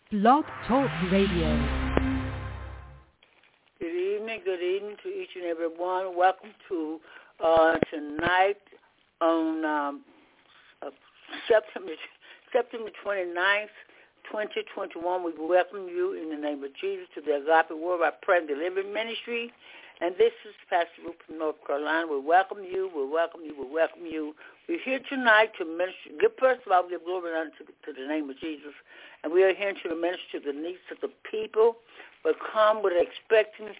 Blog Talk Radio. Good evening to each and every one. Welcome to tonight on September 29th, 2021. We welcome you in the name of Jesus to the Agape Word by Prayer and Deliverance Ministry. And this is Pastor Ruth from North Carolina. We welcome you. We're here tonight to minister. First of all, give glory unto to the name of Jesus. And we are here to minister to the needs of the people, but come with expectancy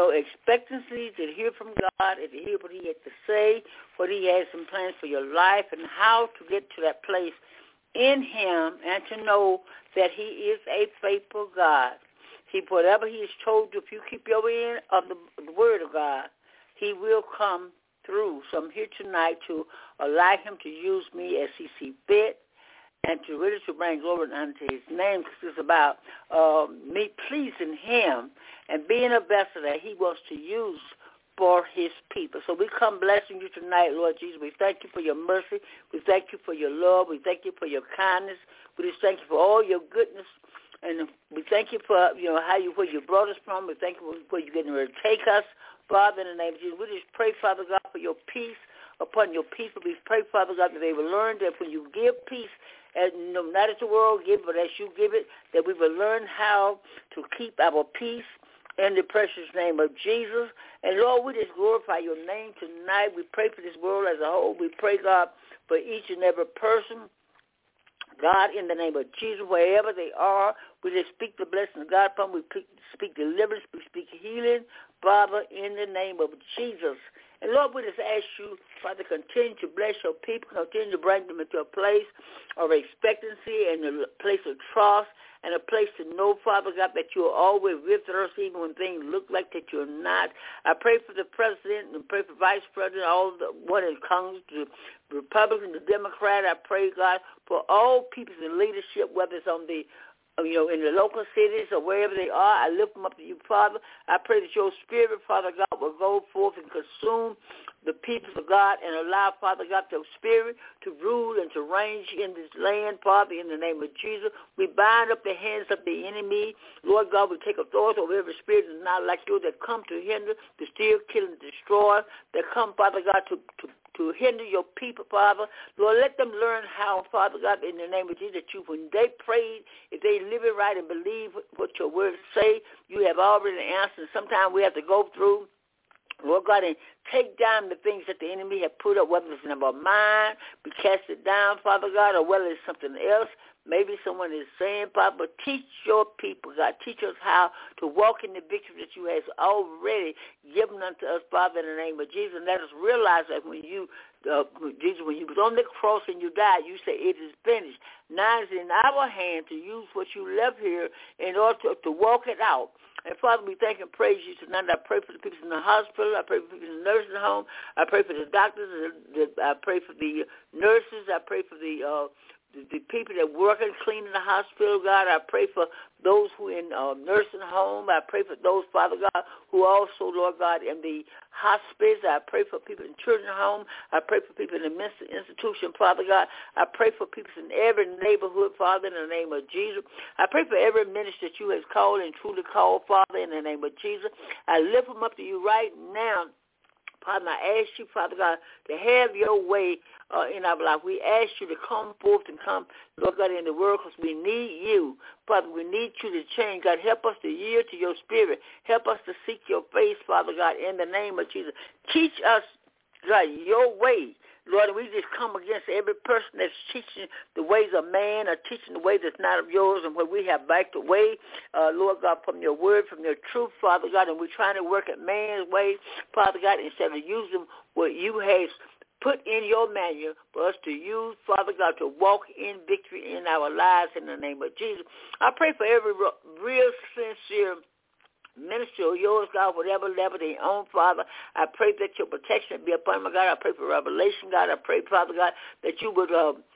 to hear from God and to hear what he has to say, what he has in plans for your life, and how to get to that place in him and to know that he is a faithful God. Whatever he has told you, if you keep your end of the word of God, he will come through. So I'm here tonight to allow him to use me as he sees fit and to really to bring glory unto his name, because it's about me pleasing him and being a vessel that he wants to use for his people. So we come blessing you tonight, Lord Jesus. We thank you for your mercy. We thank you for your love. We thank you for your kindness. We just thank you for all your goodness. And we thank you for, where you brought us from. We thank you for where you're getting ready to take us, Father, in the name of Jesus. We just pray, Father God, for your peace upon your people. We pray, Father God, that they will learn that when you give peace, and not as the world give, but as you give it, that we will learn how to keep our peace in the precious name of Jesus. And Lord, we just glorify your name tonight. We pray for this world as a whole. We pray, God, for each and every person. God, in the name of Jesus, wherever they are, we just speak the blessing of God from. We speak deliverance. We speak healing, Father, in the name of Jesus. And Lord, we just ask you, Father, continue to bless your people, continue to bring them into a place of expectancy and a place of trust and a place to know, Father God, that you're always with us even when things look like that you're not. I pray for the president and pray for vice president, all the one in Congress, the Republican, the Democrat. I pray, God, for all people in leadership, whether it's on the in the local cities or wherever they are. I lift them up to you, Father. I pray that your spirit, Father God, will go forth and consume the people of God and allow, Father God, your spirit to rule and to reign in this land, Father, in the name of Jesus. We bind up the hands of the enemy. Lord God, we take authority over every spirit that is not like you that come to hinder, to steal, kill, and destroy, that come, Father God, to hinder your people, Father. Lord, let them learn how, Father God, in the name of Jesus, that you, when they prayed, if they live it right and believe what your words say, you have already answered. Sometimes we have to go through, Lord God, and take down the things that the enemy have put up, whether it's in our mind, we cast it down, Father God, or whether it's something else. Maybe someone is saying, Father, but teach your people, God. Teach us how to walk in the victory that you have already given unto us, Father, in the name of Jesus. And let us realize that when you, Jesus, when you was on the cross and you died, you said it is finished. Now it's in our hand to use what you left here in order to walk it out. And, Father, we thank and praise you tonight. I pray for the people in the hospital. I pray for the people in the nursing home. I pray for the doctors. I pray for the nurses. I pray for the people that work and clean in the hospital, God. I pray for those who in nursing home. I pray for those, Father God, who also, Lord God, in the hospice. I pray for people in children's home. I pray for people in the mental institution, Father God. I pray for people in every neighborhood, Father, in the name of Jesus. I pray for every ministry that you have called and truly called, Father, in the name of Jesus. I lift them up to you right now. Father, I ask you, Father God, to have your way in our life. We ask you to come forth and come, Lord God, in the world, because we need you. Father, we need you to change. God, help us to yield to your spirit. Help us to seek your face, Father God, in the name of Jesus. Teach us, God, your way. Lord, we just come against every person that's teaching the ways of man or teaching the way that's not of yours, and where we have backed away, Lord God, from your word, from your truth, Father God, and we're trying to work at man's way, Father God, instead of using what you have put in your manual for us to use, Father God, to walk in victory in our lives in the name of Jesus. I pray for every real sincere ministry of yours, God, whatever level they own, Father. I pray that your protection be upon them, God. I pray for revelation, God. I pray, Father God, that you would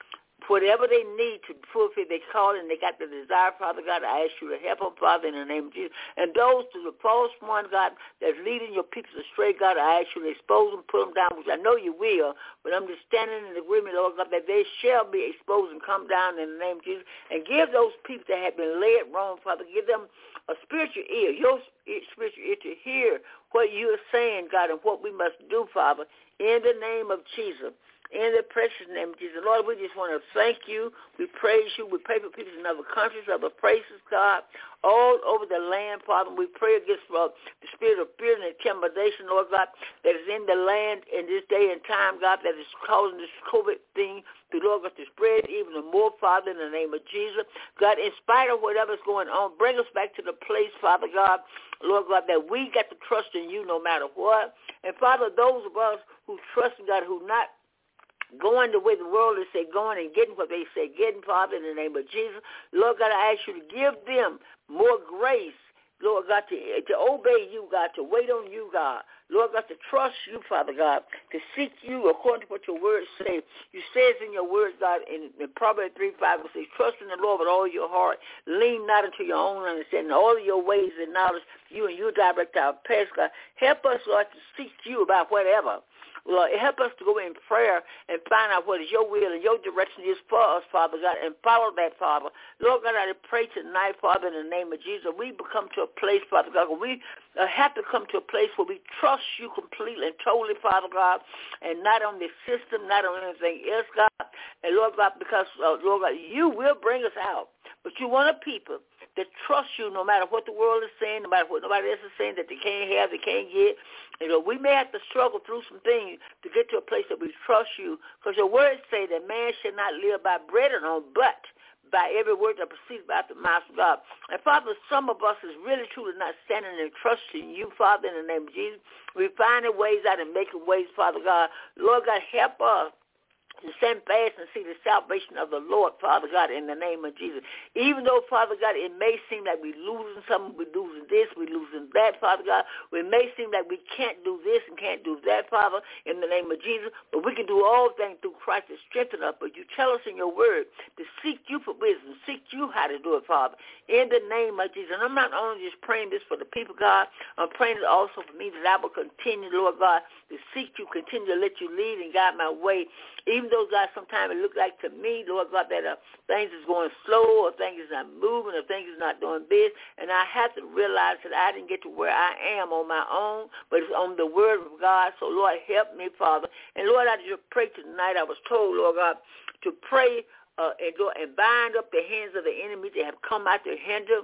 whatever they need to fulfill their calling, they got the desire, Father God, I ask you to help them, Father, in the name of Jesus. And those to the false one, God, that's leading your people astray, God, I ask you to expose them, put them down, which I know you will, but I'm just standing in agreement, Lord God, that they shall be exposed and come down in the name of Jesus. And give those people that have been led wrong, Father, give them a spiritual ear, your spiritual ear to hear what you are saying, God, and what we must do, Father, in the name of Jesus. In the precious name of Jesus. Lord, we just want to thank you. We praise you. We pray for people in other countries, other places, God, all over the land, Father. We pray against the spirit of fear and intimidation, Lord God, that is in the land in this day and time, God, that is causing this COVID thing to, Lord God, to spread even more, Father, in the name of Jesus. God, in spite of whatever's going on, bring us back to the place, Father God, Lord God, that we got to trust in you no matter what. And, Father, those of us who trust in God, who not going the way the world is say going and getting what they say getting, Father, in the name of Jesus. Lord God, I ask you to give them more grace, Lord God, to obey you, God, to wait on you, God. Lord God, to trust you, Father God, to seek you according to what your words say. You says in your words, God, in Proverbs 3:5, it says, trust in the Lord with all your heart. Lean not into your own understanding. All of your ways and knowledge, you and you direct our paths, God. Help us, Lord, to seek you about whatever. Lord, help us to go in prayer and find out what is your will and your direction is for us, Father God, and follow that, Father. Lord God, I pray tonight, Father, in the name of Jesus, we come to a place, Father God, where we have to come to a place where we trust you completely and totally, Father God, and not on the system, not on anything else, God. And, Lord God, because, Lord God, you will bring us out, but you want a people that trust you no matter what the world is saying, no matter what nobody else is saying that they can't have, they can't get. You know, we may have to struggle through some things to get to a place that we trust you, because your words say that man should not live by bread alone, but by every word that proceeds out the mouth of God. And, Father, some of us is really truly not standing and trusting you, Father, in the name of Jesus. We're finding ways out and making ways, Father God. Lord God, help us to stand fast and see the salvation of the Lord, Father God, in the name of Jesus. Even though, Father God, it may seem like we're losing something, we're losing this, we're losing that, Father God. It may seem like we can't do this and can't do that, Father, in the name of Jesus. But we can do all things through Christ that strengthens us. But you tell us in your word to seek you for wisdom, seek you how to do it, Father, in the name of Jesus. And I'm not only just praying this for the people, God, I'm praying it also for me that I will continue, Lord God, to seek you, continue to let you lead and guide my way. Even though, God, sometimes it looks like to me, Lord God, that things is going slow or things is not moving or things is not doing this. And I have to realize that I didn't get to where I am on my own, but it's on the word of God. So, Lord, help me, Father. And, Lord, I just pray tonight. I was told, Lord God, to pray and go and bind up the hands of the enemy that have come out to hinder,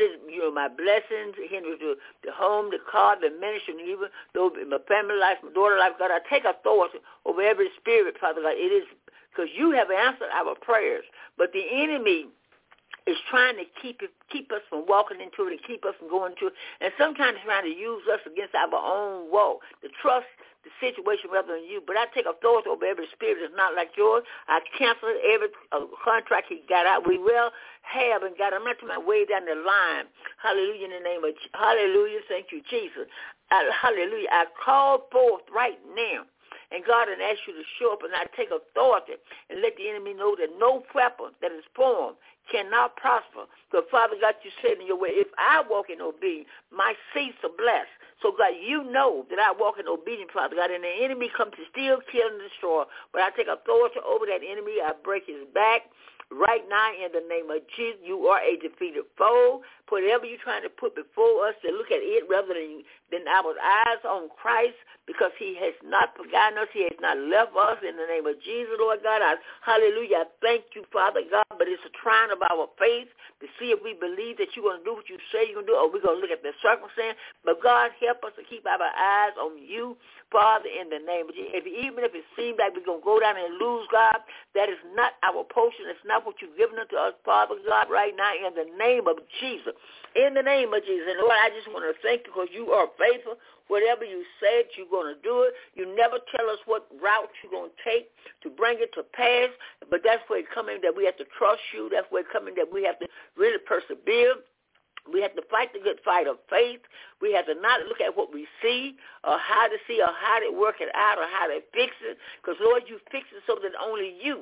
my blessings, hinder the home, the car, the ministry, and even though my family life, my daughter life. God, I take authority over every spirit, Father God. It is because you have answered our prayers, but the enemy is trying to keep us from walking into it and keep us from going to it, and sometimes trying to use us against our own walk, to trust the situation rather than you. But I take authority over every spirit that's not like yours. I cancel every contract he got out. We will have and got. I'm not to my way down the line. Hallelujah, in the name of hallelujah. Thank you, Jesus. Hallelujah. I call forth right now. And God, and ask you to show up, and I take authority and let the enemy know that no weapon that is formed cannot prosper. So, Father God, you said in your way, if I walk in obedience, my seeds are blessed. So, God, you know that I walk in obedience, Father God, and the enemy comes to steal, kill, and destroy. But I take authority over that enemy. I break his back. Right now, in the name of Jesus, you are a defeated foe. Whatever you're trying to put before us, to look at it rather than our eyes on Christ, because he has not forgotten us. He has not left us. In the name of Jesus, Lord God, hallelujah. I thank you, Father God, but it's a trying of our faith to see if we believe that you're going to do what you say you're going to do, or we're going to look at the circumstance. But, God, help us to keep our eyes on you, Father, in the name of Jesus. Even if it seems like we're going to go down and lose, God, that is not our portion. It's not what you've given unto us, Father God, right now, in the name of Jesus. In the name of Jesus. And, Lord, I just want to thank you because you are faithful. Whatever you said, you're going to do it. You never tell us what route you're going to take to bring it to pass, but that's where it's coming that we have to trust you. That's where it's coming that we have to really persevere. We have to fight the good fight of faith. We have to not look at what we see or how to see or how to work it out or how to fix it, because, Lord, you fix it so that only you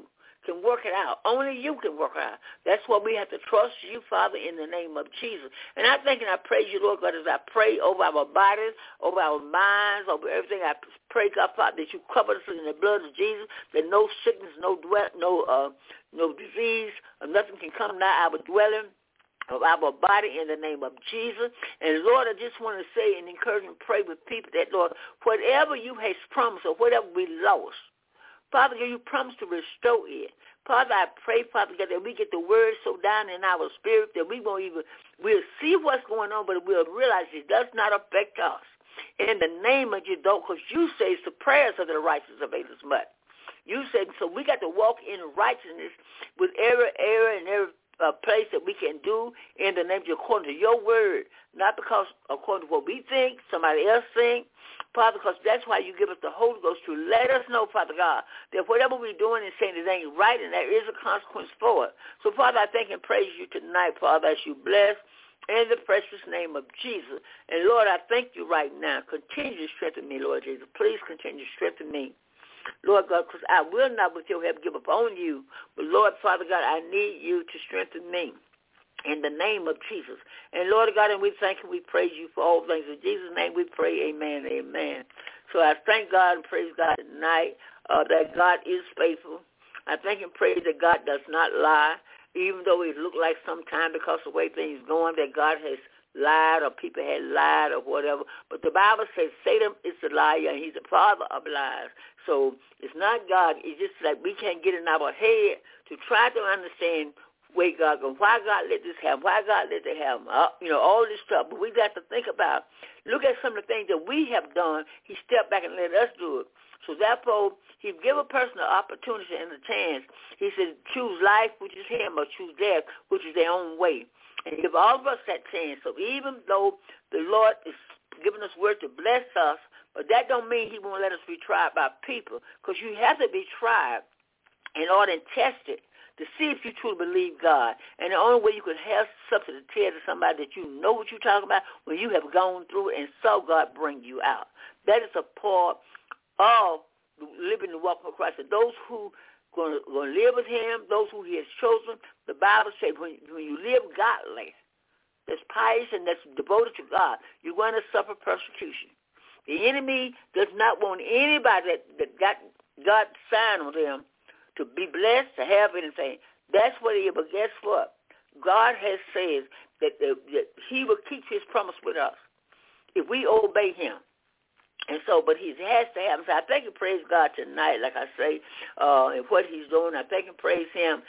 can work it out. Only you can work it out. That's why we have to trust you, Father, in the name of Jesus. And I thank and I praise you, Lord God, as I pray over our bodies, over our minds, over everything. I pray, God, Father, that you cover us in the blood of Jesus, that no sickness, no disease, or nothing can come nigh our dwelling of our body in the name of Jesus. And, Lord, I just want to say and encourage and pray with people that, Lord, whatever you have promised or whatever we lost, Father, you promised to restore it. Father, I pray, Father God, that we get the word so down in our spirit that we'll see what's going on, but we'll realize it does not affect us. In the name of Jesus, because you say it's the prayers of the righteous availeth much. You said, so we got to walk in righteousness with every area and every place that we can do in the name of you, according to your word, not because according to what we think, somebody else think, Father, because that's why you give us the Holy Ghost to let us know, Father God, that whatever we're doing and saying is ain't right, and there is a consequence for it. So, Father, I thank and praise you tonight, Father, as you bless in the precious name of Jesus. And, Lord, I thank you right now. Continue to strengthen me, Lord Jesus. Please continue to strengthen me. Lord God, because I will not with your help give up on you. But, Lord, Father God, I need you to strengthen me in the name of Jesus. And, Lord God, and we thank you, we praise you for all things. In Jesus' name we pray, amen, amen. So I thank God and praise God tonight that God is faithful. I thank and praise that God does not lie, even though it looked like sometimes because of the way things are going that God has lied or people had lied or whatever. But the Bible says Satan is a liar and he's the father of lies. So it's not God. It's just like we can't get in our head to try to understand where God goes, why God let this happen, why God let that happen, all this stuff. But we got to think about, look at some of the things that we have done. He stepped back and let us do it. So therefore, he give a person an opportunity and a chance. He said, choose life, which is him, or choose death, which is their own way. And give all of us that chance. So even though the Lord is giving us word to bless us, but that don't mean he won't let us be tried by people, because you have to be tried in order and tested to see if you truly believe God. And the only way you can have something to tell to somebody that you know what you're talking about when you have gone through it and saw God bring you out. That is a part of living the walk of Christ. And those who going to live with him, those who he has chosen, the Bible says when you live godly, that's pious and that's devoted to God, you're going to suffer persecution. The enemy does not want anybody that got God's sign on them to be blessed, to have anything. That's what he, but guess what? God has said that he will keep his promise with us if we obey him. And so, but he has to have. So I thank and praise God tonight, like I say, and what he's doing. I thank and praise him,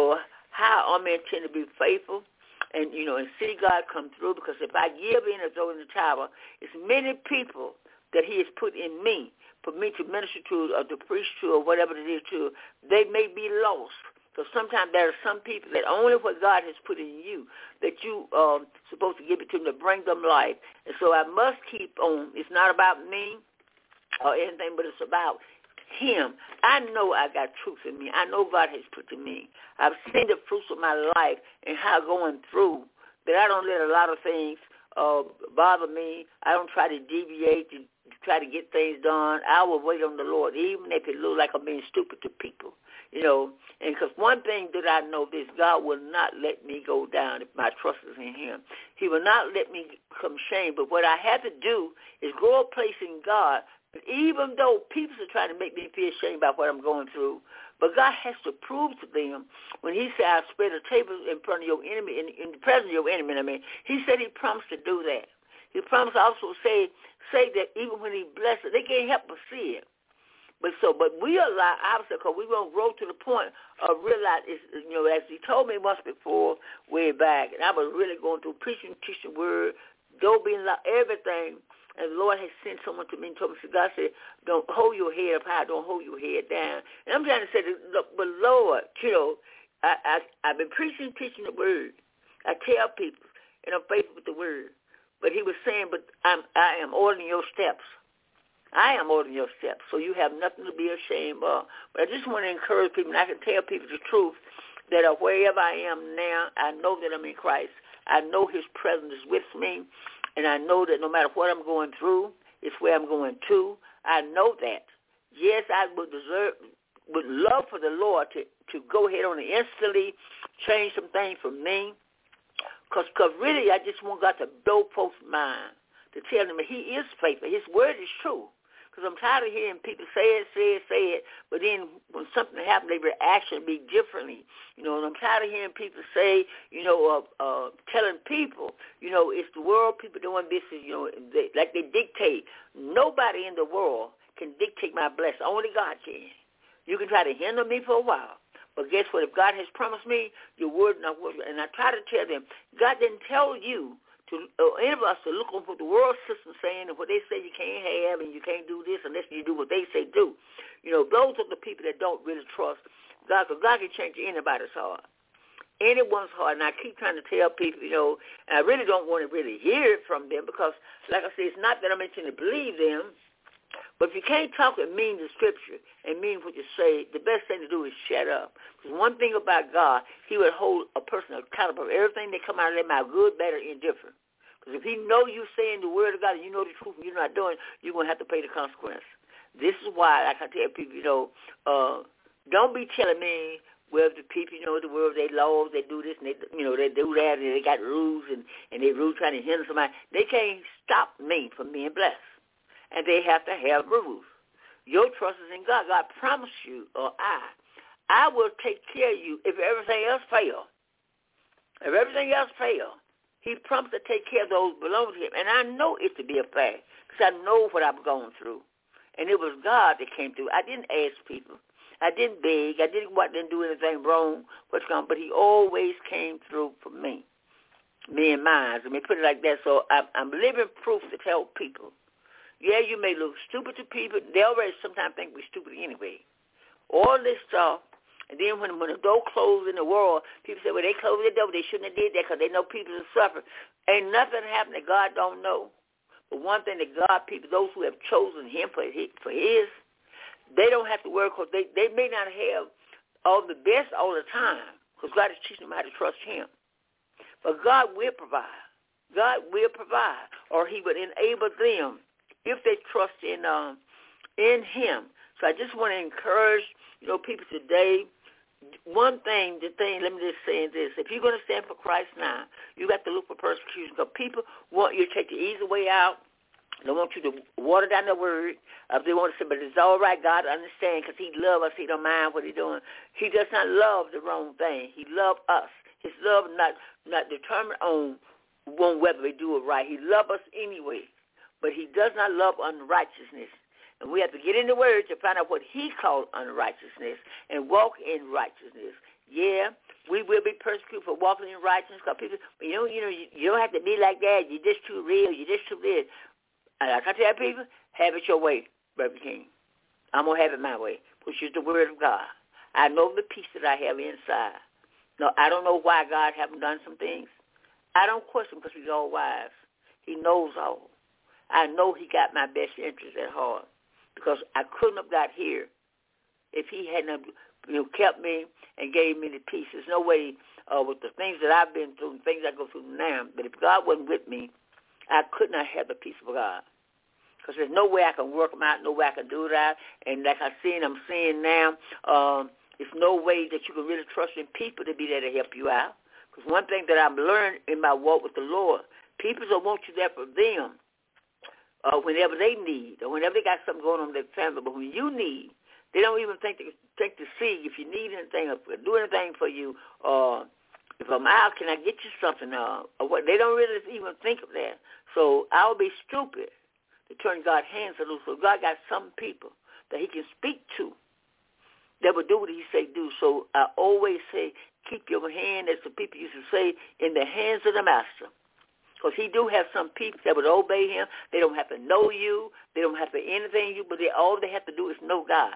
how I'm intend to be faithful and, and see God come through. Because if I give in or throw in the towel, it's many people that he has put in me for me to minister to or to preach to or whatever it is to. They may be lost. So sometimes there are some people that only what God has put in you that you supposed to give it to them to bring them life. And so I must keep on. It's not about me or anything, but it's about him. I know I got truth in me. I know God has put in me. I've seen the fruits of my life and how going through that I don't let a lot of things bother me. I don't try to deviate to try to get things done. I will wait on the Lord, even if it looks like I'm being stupid to people. And because one thing that I know is God will not let me go down if my trust is in him. He will not let me come shame. But what I have to do is go a place in God. But even though people are trying to make me feel ashamed about what I'm going through, but God has to prove to them when he said, I'll spread a table in front of your enemy, in the presence of your enemy. He said he promised to do that. He promised also say that even when he blesses, they can't help but see it. But we allow, obviously, because we won't grow to the point of realize, as he told me once before, way back, and I was really going through preaching, teaching the word, don't be like everything. And the Lord has sent someone to me and told me, so God said, don't hold your head up high, don't hold your head down. And I'm trying to say, look, but Lord, I've been preaching, teaching the word. I tell people, and I'm faithful with the word. But he was saying, but I am ordering your steps. I am ordering your steps, so you have nothing to be ashamed of. But I just want to encourage people, and I can tell people the truth, that wherever I am now, I know that I'm in Christ. I know his presence is with me, and I know that no matter what I'm going through, it's where I'm going to. I know that. Yes, I will deserve would love for the Lord to go ahead on and instantly change some things for me. Because really, I just want God to blow folks' mind, to tell them that he is faithful. His word is true. Because I'm tired of hearing people say it, but then when something happens, their reaction be differently. And I'm tired of hearing people say, telling people, it's the world, people doing this, like they dictate. Nobody in the world can dictate my blessing. Only God can. You can try to hinder me for a while. But guess what? If God has promised me, your word not word. And I try to tell them, God didn't tell you any of us to look on what the world system saying and what they say you can't have and you can't do this unless you do what they say do. Those are the people that don't really trust God, because God can change anybody's heart. Anyone's heart. And I keep trying to tell people, and I really don't want to really hear it from them because, like I said, it's not that I'm mentioning to believe them, but if you can't talk and mean the scripture and mean what you say, the best thing to do is shut up. Because one thing about God, he would hold a person accountable for everything that come out of their mouth, good, bad, or indifferent. Because if he know you saying the word of God and you know the truth and you're not doing it, you're going to have to pay the consequence. This is why, like I tell people, don't be telling me, well, the people, the world, they laws, they do this, and they do that, and they got rules, and they rules trying to hinder somebody. They can't stop me from being blessed. And they have to have rules. Your trust is in God. God promised you, or I will take care of you if everything else fails. If everything else fails, he promised to take care of those who belong to him. And I know it to be a fact because I know what I've gone through. And it was God that came through. I didn't ask people. I didn't beg. I didn't do anything wrong. But he always came through for me and mine. Let me put it like that. So I'm living proof to tell people. Yeah, you may look stupid to people. They already sometimes think we're stupid anyway. All this stuff, and then when the door closed in the world, people say, well, they closed the door. They shouldn't have did that because they know people are suffering. Ain't nothing happened that God don't know. But one thing that God, people, those who have chosen him for his, they don't have to worry because they may not have all the best all the time because God is teaching them how to trust him. But God will provide. God will provide, or he would enable them if they trust in him. So I just want to encourage, people today. Let me just say this. If you're going to stand for Christ now, you got to look for persecution because people want you to take the easy way out. They want you to water down the word. They want to say, but it's all right, God, understand, because he loves us. He don't mind what he's doing. He does not love the wrong thing. He loves us. His love not determined on whether we do it right. He loves us anyway. But he does not love unrighteousness. And we have to get in the word to find out what he called unrighteousness and walk in righteousness. Yeah, we will be persecuted for walking in righteousness because people, you don't have to be like that. You're just too real. You're just too this. And like I tell people, have it your way, Brother King. I'm going to have it my way, which is the word of God. I know the peace that I have inside. No, I don't know why God haven't done some things. I don't question because he's all wise. He knows all. I know he got my best interest at heart because I couldn't have got here if he hadn't kept me and gave me the peace. There's no way with the things that I've been through and things I go through now, but if God wasn't with me, I could not have the peace of God because there's no way I can work them out, no way I can do that. And like I'm seeing now, there's no way that you can really trust in people to be there to help you out. Because one thing that I've learned in my walk with the Lord, people don't want you there for them. Whenever they need, or whenever they got something going on in their family, but when you need, they don't even think to see if you need anything or do anything for you, or if I'm out, can I get you something? Or what? They don't really even think of that. So I would be stupid to turn God's hands loose. So God got some people that he can speak to that will do what he say do. So I always say, keep your hand, as the people used to say, in the hands of the master. Because he do have some people that would obey him. They don't have to know you. They don't have to anything you, but all they have to do is know God.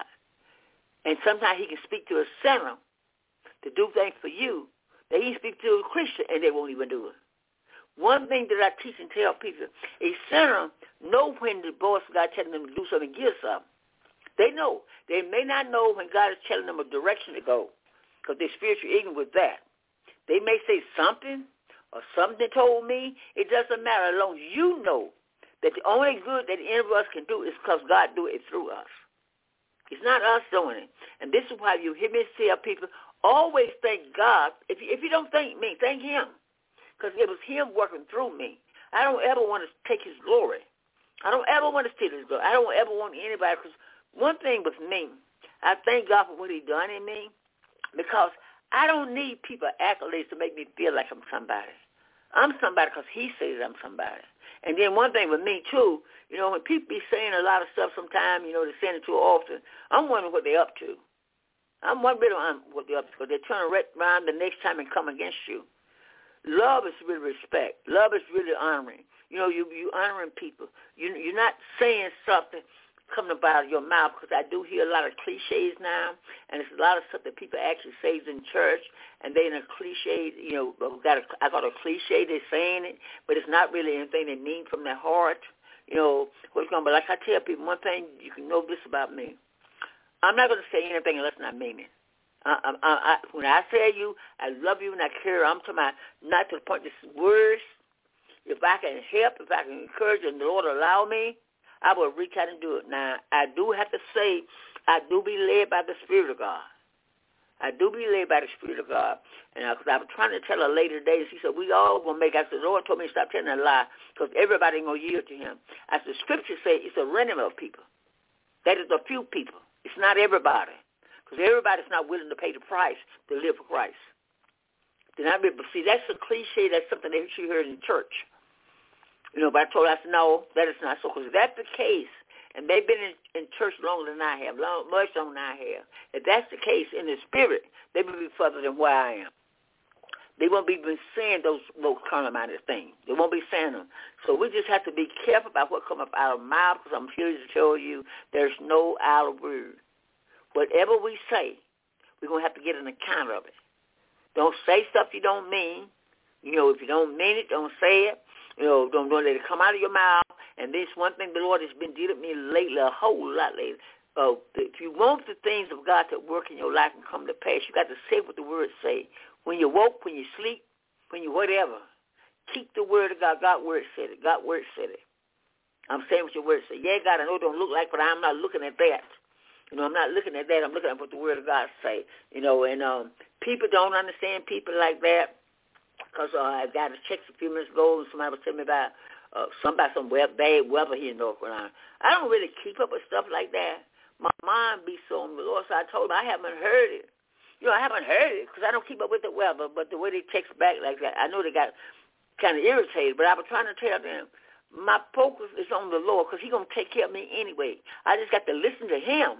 And sometimes he can speak to a sinner to do things for you that he speaks to a Christian and they won't even do it. One thing that I teach and tell people, a sinner know when the voice of God telling them to do something, give something. They know. They may not know when God is telling them a direction to go because they're spiritually ignorant with that. They may say something, or something told me, it doesn't matter as long as you know that the only good that any of us can do is because God do it through us. It's not us doing it. And this is why you hear me tell people, always thank God. If you don't thank me, thank him. Because it was him working through me. I don't ever want to take his glory. I don't ever want to steal his glory. I don't ever want anybody. Because one thing with me, I thank God for what he done in me, because I don't need people accolades to make me feel like I'm somebody. I'm somebody because he says I'm somebody. And then one thing with me, too, you know, when people be saying a lot of stuff sometimes, you know, they're saying it too often, I'm wondering what they're up to. I'm wondering what they're up to, because they're trying to around the next time and come against you. Love is really respect. Love is really honoring. You know, you honoring people. You're not saying something coming up out of your mouth, because I do hear a lot of cliches now, and it's a lot of stuff that people actually say in church, and they in a cliche, you know, I got a cliche, they're saying it, but it's not really anything they mean from their heart. You know, what's going on. But like I tell people, one thing you can know this about me, I'm not going to say anything unless I mean it. When I say you, I love you and I care, I'm talking about not to the point this words. If I can help, if I can encourage, and the Lord allow me, I will reach out and do it. Now, I do have to say, I do be led by the Spirit of God. I do be led by the Spirit of God. And because I was trying to tell her later days, she said, we all going to make it. I said, the Lord told me to stop telling a lie, because everybody ain't going to yield to him. As the Scripture says, it's a remnant of people. That is a few people. It's not everybody. Because everybody's not willing to pay the price to live for Christ. But see, that's a cliche. That's something that she heard in church. You know, but I told her, I said, no, that is not so. Because if that's the case, and they've been in church longer than I have, much longer than I have, if that's the case in the spirit, they will be further than where I am. They won't be saying those carnal-minded things. They won't be saying them. So we just have to be careful about what comes up out of our mouth, because I'm here to tell you there's no idle word. Whatever we say, we're going to have to get an account of it. Don't say stuff you don't mean. You know, if you don't mean it, don't say it. You know, don't let it come out of your mouth. And this one thing the Lord has been dealing with me lately, a whole lot lately. If you want the things of God to work in your life and come to pass, you got to say what the word say. When you woke, when you sleep, when you whatever, keep the word of God. God's word said it. God's word said it. I'm saying what your word said. Yeah, God, I know it don't look like, but I'm not looking at that. You know, I'm not looking at that. I'm looking at what the word of God say. You know, and people don't understand people like that. Because I got a text a few minutes ago, and somebody was telling me about some bad weather here in North Carolina. I don't really keep up with stuff like that. My mind be so on the Lord, so I told him I haven't heard it. You know, I haven't heard it because I don't keep up with the weather, but the way they text back like that, I know they got kind of irritated, but I was trying to tell them, my focus is on the Lord because he's going to take care of me anyway. I just got to listen to him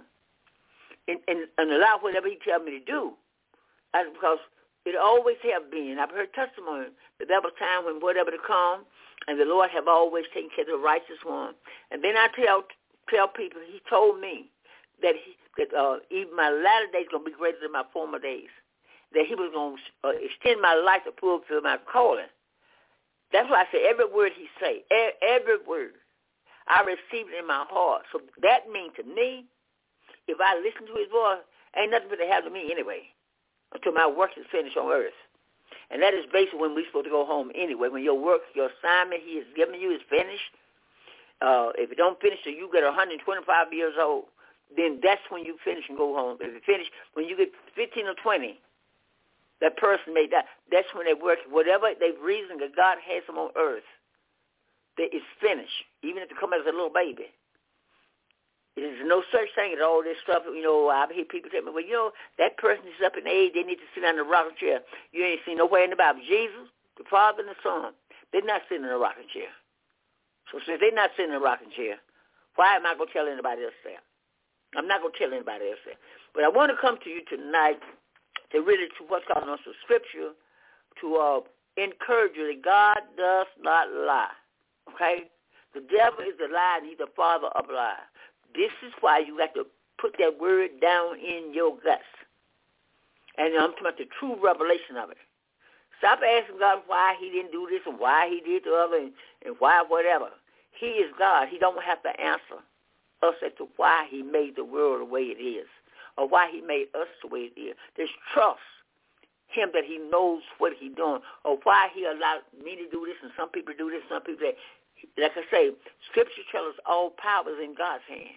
and allow whatever he tells me to do. Because it always have been. I've heard testimony that there was time when whatever to come, and the Lord have always taken care of the righteous one. And then I tell people, he told me that even my latter days going to be greater than my former days, that he was going to extend my life to fulfill my calling. That's why I say every word he say, every word, I receive it in my heart. So that means to me, if I listen to his voice, ain't nothing but to happen to me anyway, until my work is finished on earth. And that is basically when we're supposed to go home anyway. When your work, your assignment he has given you is finished, if you don't finish till you get 125 years old, then that's when you finish and go home. If you finish, when you get 15 or 20, that person may die. That's when they work. Whatever they've reasoned that God has them on earth, it's finished, even if they come out as a little baby. There's no such thing as all this stuff. You know, I hear people tell me, well, you know, that person is up in age. They need to sit on the rocking chair. You ain't seen nowhere in the Bible. Jesus, the Father, and the Son, they're not sitting in a rocking chair. So since they're not sitting in a rocking chair, why am I going to tell anybody else that? I'm not going to tell anybody else that. But I want to come to you tonight to really, to what's called on some scripture, to encourage you that God does not lie. Okay? The devil is a lie, and he's the father of lies. This is why you got to put that word down in your guts. And I'm talking about the true revelation of it. Stop asking God why he didn't do this and why he did the other and why whatever. He is God. He don't have to answer us as to why he made the world the way it is or why he made us the way it is. Just trust him that he knows what he's doing or why he allowed me to do this and some people do this, some people that. Like I say, Scripture tells us all power is in God's hand.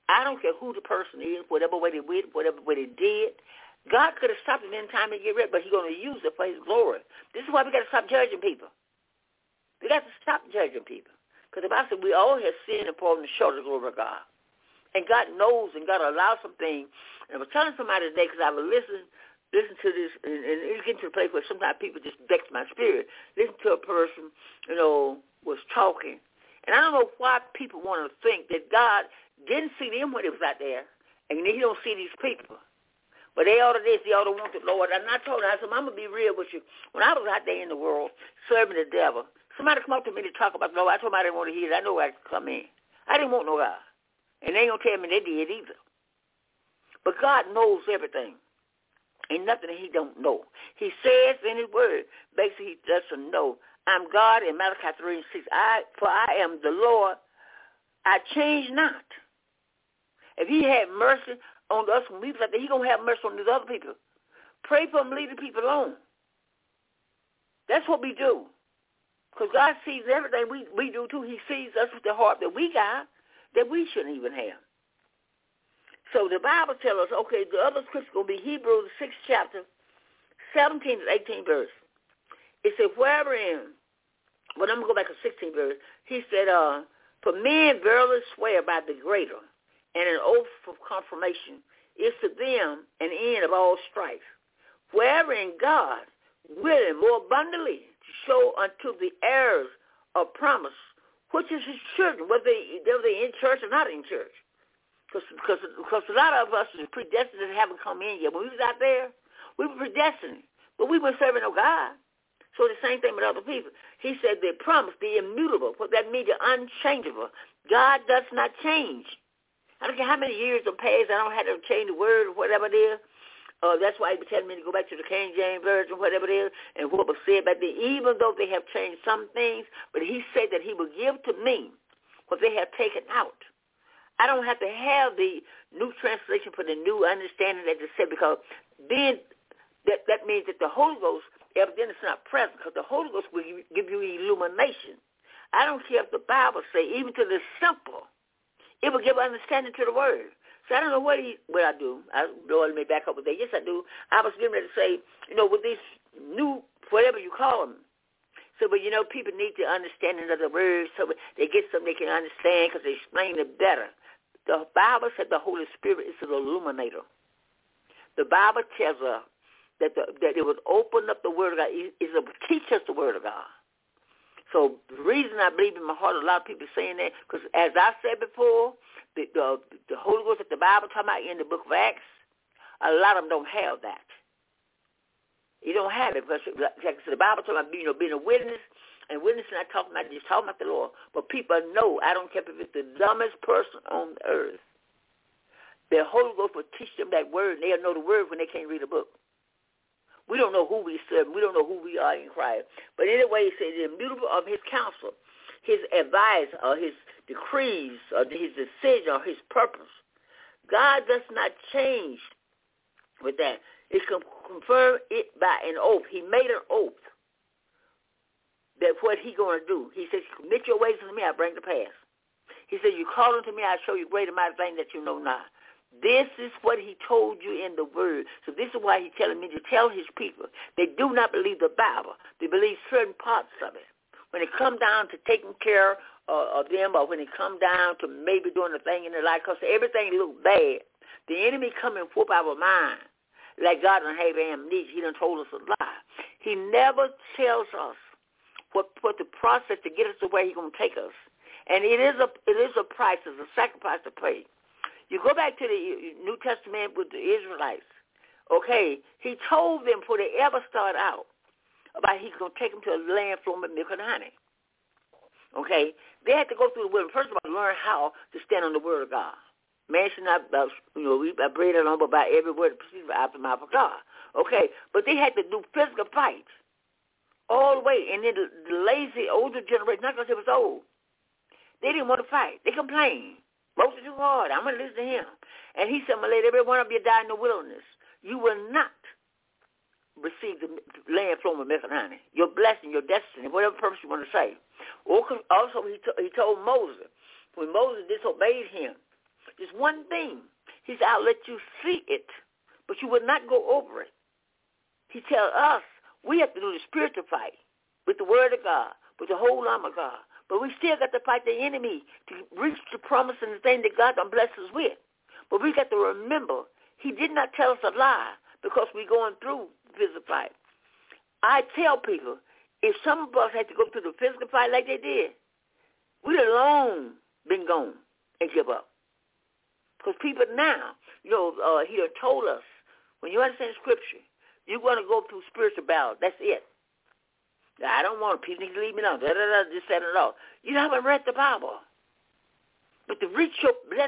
I don't care who the person is, whatever way they went, whatever way they did. God could have stopped it any time and get rid, but he's going to use it for his glory. This is why we got to stop judging people. We got to stop judging people. Because the Bible said we all have sinned and fallen short of the glory of God. And God knows, and God allows some things. And I was telling somebody today, because I would listen to this, and it's getting to the place where sometimes people just vex my spirit. Listen to a person, was talking. And I don't know why people want to think that God didn't see them when he was out there, and he don't see these people. But they ought to this, they ought to want the Lord. And I told her, I said, I'm going to be real with you. When I was out there in the world serving the devil, somebody come up to me to talk about the Lord. I told them I didn't want to hear it. I know I could come in. I didn't want no God. And they ain't going to tell me they did either. But God knows everything. Ain't nothing that he don't know. He says in his word, basically he doesn't know. I'm God in Malachi 3:6. For I am the Lord, I change not. If he had mercy on us when we was like that, he going to have mercy on these other people. Pray for them, leave the people alone. That's what we do. Because God sees everything we do too. He sees us with the heart that we got that we shouldn't even have. So the Bible tells us, okay, the other scripture going to be Hebrews 6th chapter, 17 to 18 verse. It said, wherein, well, I'm going to go back to 16 verse. He said, for men verily swear by the greater, and an oath of confirmation is to them an end of all strife. Wherein God, willing more abundantly to show unto the heirs of promise, which is his children, whether they in church or not in church. Because a lot of us is predestined and haven't come in yet. When we was out there, we were predestined, but we weren't serving no God. So the same thing with other people. He said the promise, the immutable, what that means, the unchangeable. God does not change. I don't care how many years have passed. I don't have to change the word or whatever it is. That's why he was telling me to go back to the King James Version, whatever it is, and what was said back then, even though they have changed some things, but he said that he will give to me what they have taken out. I don't have to have the new translation for the new understanding that they said, because then that means that the Holy Ghost, evidently, is not present, because the Holy Ghost will give you illumination. I don't care if the Bible say, even to the simple, it will give understanding to the word. So I don't know what I do. Lord, let me back up with that. Yes, I do. I was getting ready to say, with these new, whatever you call them. So, but, people need the understanding of the word so they get something they can understand because they explain it better. The Bible said the Holy Spirit is an illuminator. The Bible tells us that it would open up the word of God. It will teach us the word of God. So the reason I believe in my heart, a lot of people saying that, because as I said before, the Holy Ghost that the Bible talking about in the book of Acts, a lot of them don't have that. You don't have it, because like the Bible talking about being a witness, and witnessing not talking about just talking about the Lord, but people know. I don't care if it's the dumbest person on the earth. The Holy Ghost will teach them that word, and they'll know the word when they can't read a book. We don't know who we serve. We don't know who we are in Christ. But anyway, he says the immutable of his counsel, his advice, or his decrees, or his decision, or his purpose. God does not change with that. He confirmed it by an oath. He made an oath that what he going to do. He says, commit your ways unto me, I bring to pass. He said, you call unto me, I show you great and mighty things that you know not. This is what he told you in the word. So this is why he's telling me to tell his people. They do not believe the Bible. They believe certain parts of it. When it come down to taking care of them, or when it come down to maybe doing a thing in their life, because everything look bad, the enemy come and whoop our mind. Like God don't have amnesia. He done told us a lie. He never tells us what the process to get us to where he's going to take us. And it is a price, it's a sacrifice to pay. You go back to the New Testament with the Israelites, okay, he told them before they ever start out about he's going to take them to a land flowing with milk and honey. Okay, they had to go through the word. First of all, learn how to stand on the word of God. Man should not, we bread alone, but by every word that proceeds out of the mouth of God. Okay, but they had to do physical fights all the way. And then the lazy older generation, not because it was old, they didn't want to fight. They complained. Moses too hard. I'm going to listen to him. And he said, I'm going to let every one of you die in the wilderness. You will not receive the land flowing with milk and honey. Your blessing, your destiny, whatever purpose you want to say. Also, he told Moses, when Moses disobeyed him, Just one thing. He said, I'll let you see it, but you will not go over it. He tells us we have to do the spiritual fight with the word of God, with the whole armor of God. But we still got to fight the enemy to reach the promise and the thing that God done blessed us with. But we got to remember, he did not tell us a lie because we're going through the physical fight. I tell people, if some of us had to go through the physical fight like they did, we'd have long been gone and give up. Because people now, he done told us, when you understand Scripture, you're going to go through spiritual battle. That's it. I don't want people to leave me alone. This, that, and all. You haven't read the Bible. But to reach your land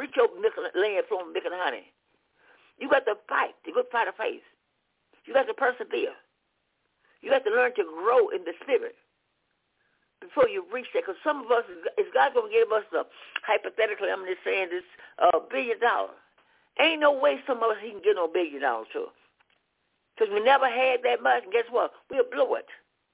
from milk and honey, you got to fight, the good fight of faith. You got to persevere. You got to learn to grow in the spirit before you reach that. Because some of us, is God going to give us hypothetically, I'm just saying this, $1 billion. Ain't no way some of us he can get no $1 billion to. Because we never had that much, and guess what? We'll blow it.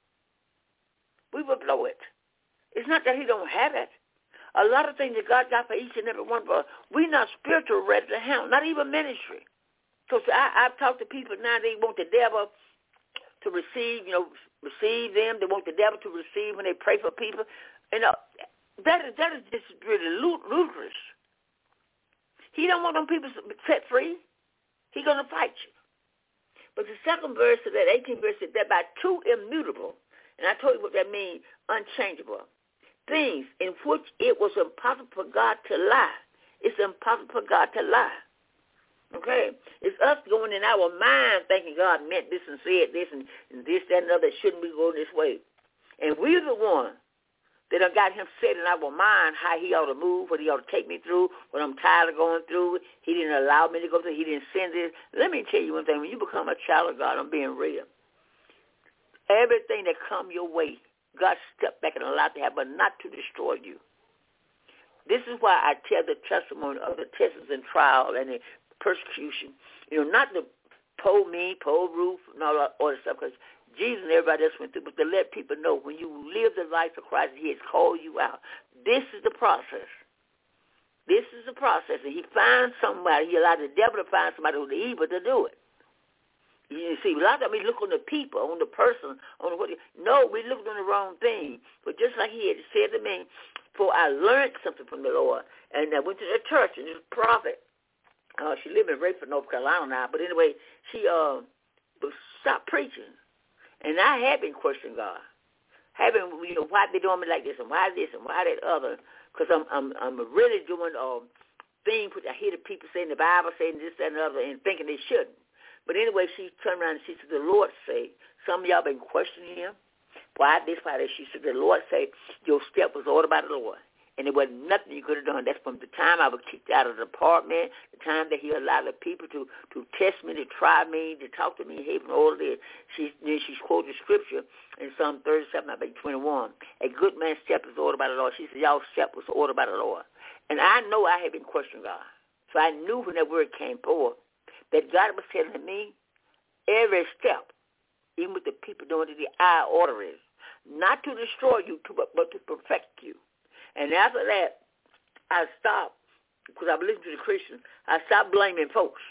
We will blow it. It's not that he don't have it. A lot of things that God got for each and every one of us, we're not spiritual ready to handle, not even ministry. Because I've talked to people now, they want the devil to receive them. They want the devil to receive when they pray for people. That is just really ludicrous. He don't want them people set free. He's going to fight you. But the second verse of that 18th verse is that by two immutable, and I told you what that means, unchangeable, things in which it was impossible for God to lie. It's impossible for God to lie. Okay? It's us going in our mind thinking God meant this and said this and this, that, and other. Shouldn't we go this way? And we're the one that done got him set in our mind how he ought to move, what he ought to take me through, what I'm tired of going through. He didn't allow me to go through. He didn't send this. Let me tell you one thing. When you become a child of God, I'm being real. Everything that come your way, God stepped back and allowed to have, but not to destroy you. This is why I tell the testimony of the tests and trial and the persecution. Not to poll me, poll Ruth, and all that other stuff, because Jesus and everybody else went through, but to let people know when you live the life of Christ, he has called you out. This is the process. This is the process. And he finds somebody, he allowed the devil to find somebody who's evil to do it. You see, a lot of times we look on the people, on the person, on what. No, we looked on the wrong thing. But just like he had said to me, for I learned something from the Lord, and I went to the church, and this prophet, she lived in Rayford, North Carolina now, but anyway, she stopped preaching. And I have been questioning God. Why they doing me like this, and why this, and why that other? Because I'm really doing things I hear the people saying the Bible saying this, that, and the other, and thinking they shouldn't. But anyway, she turned around and she said, the Lord say, some of y'all been questioning him. Why this, why that? She said, the Lord say, your step was ordered by the Lord. And there wasn't nothing you could have done. That's from the time I was kicked out of the apartment, the time that he allowed the people to test me, to try me, to talk to me, and all of this. Then she quoted the scripture in Psalm 37, I think 21. A good man's step is ordered by the Lord. She said, y'all step was ordered by the Lord. And I know I had been questioning God. So I knew when that word came forth that God was telling me every step, even with the people doing it, the eye order is, not to destroy you, but to perfect you. And after that, I stopped, because I listened to the Christians, I stopped blaming folks.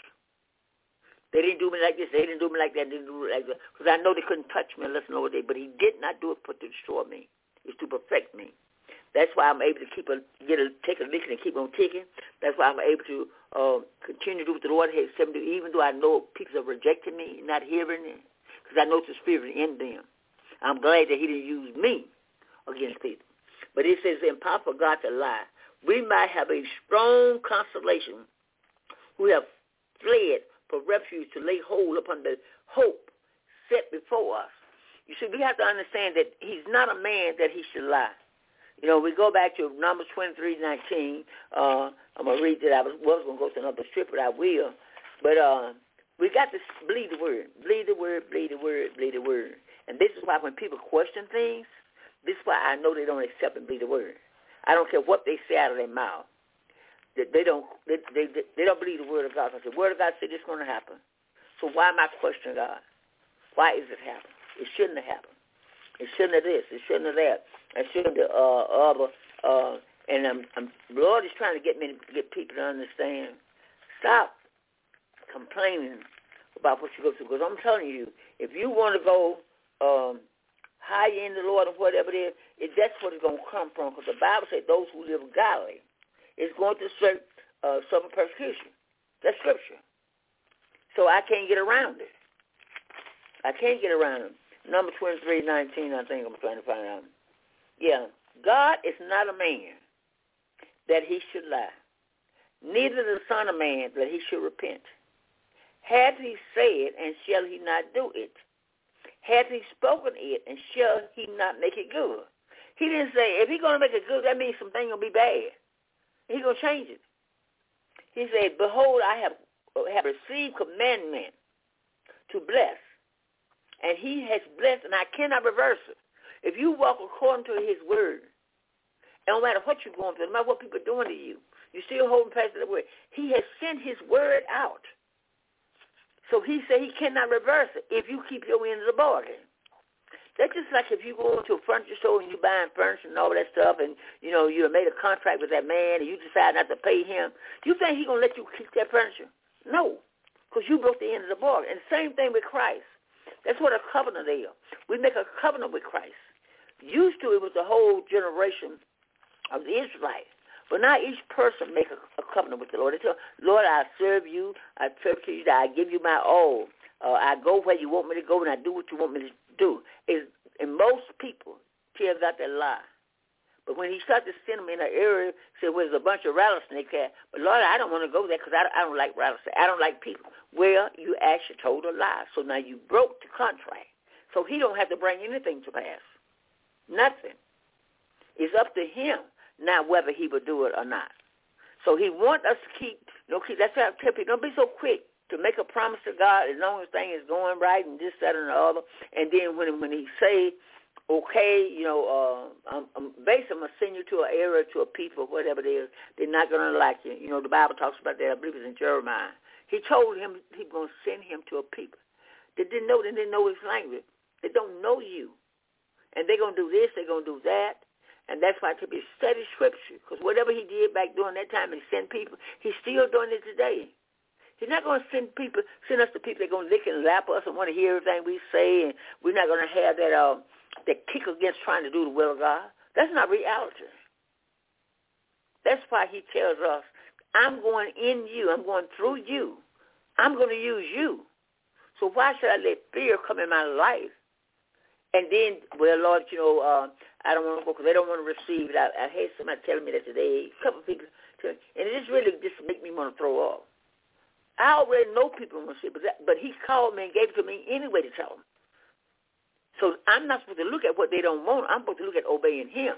They didn't do me like this, they didn't do me like that, they didn't do me like that. Because I know they couldn't touch me unless no day, but he did not do it to destroy me. It's to perfect me. That's why I'm able to take a licking and keep on ticking. That's why I'm able to continue to do what the Lord has said me to do, even though I know people are rejecting me, not hearing it, because I know it's the spirit in them. I'm glad that he didn't use me against people. But it says, impossible for God to lie. We might have a strong consolation who have fled for refuge to lay hold upon the hope set before us. You see, we have to understand that he's not a man that he should lie. We go back to Numbers 23:19. I'm going to read that. I was going to go to another strip, but I will. But we got to believe the word. Believe the word, believe the word, believe the word. And this is why when people question things, this is why I know they don't accept and believe the word. I don't care what they say out of their mouth. They don't believe the word of God. Because the word of God said it's going to happen. So why am I questioning God? Why is it happening? It shouldn't have happened. It shouldn't have this. It shouldn't have that. It shouldn't have other. And the Lord is trying to get people to understand. Stop complaining about what you go through. Because I'm telling you, if you want to go higher in the Lord or whatever it is, that's what it's going to come from. Because the Bible says those who live godly is going to suffer persecution. That's Scripture. So I can't get around it. I can't get around it. Number 23:19, I think I'm trying to find out. Yeah, God is not a man that he should lie, neither the Son of Man that he should repent. Hath he said, and shall he not do it? Hath he spoken it, and shall he not make it good? He didn't say, if he's going to make it good, that means something going to be bad. He's going to change it. He said, behold, I have received commandment to bless, and he has blessed, and I cannot reverse it. If you walk according to his word, no matter what you're going through, no matter what people are doing to you, you're still holding fast to the word. He has sent his word out. So he said he cannot reverse it if you keep your end of the bargain. That's just like if you go into a furniture store and you're buying furniture and all that stuff, and, you know, you made a contract with that man and you decide not to pay him. You think he's going to let you keep that furniture? No, because you broke the end of the bargain. And the same thing with Christ. That's what a covenant is. We make a covenant with Christ. Used to, it was the whole generation of the Israelites. But now each person make a covenant with the Lord. They tell, Lord, I serve you. I serve you. I give you my all. I go where you want me to go, and I do what you want me to do. And most people tell God that lie. But when he started to send them in an area, said, well, there's a bunch of rattlesnakes there. But, Lord, I don't want to go there because I don't like rattlesnakes. I don't like people. Well, you actually told a lie. So now you broke the contract. So he don't have to bring anything to pass. Nothing. It's up to him now whether he will do it or not. So he wants us to keep, that's how I tell people, don't be so quick to make a promise to God as long as things is going right and this, that, and the other. And then when he say, okay, I'm going to send you to an area, to a people, whatever it is, they're not going to like you. You know, the Bible talks about that. I believe it's in Jeremiah. He told him he's going to send him to a people. They didn't know his language. They don't know you. And they're going to do this, they're going to do that. And that's why it could be study Scripture. Because whatever he did back during that time and send people, he's still doing it today. He's not going to send us to people that are going to lick and lap us and want to hear everything we say, and we're not going to have that kick against trying to do the will of God. That's not reality. That's why he tells us, I'm going in you. I'm going through you. I'm going to use you. So why should I let fear come in my life? And then, well, Lord, I don't want to go because they don't want to receive it. I had somebody telling me that today, a couple of people, and it just really just make me want to throw up. I already know people want to see it, but he called me and gave it to me anyway to tell them. So I'm not supposed to look at what they don't want. I'm supposed to look at obeying him.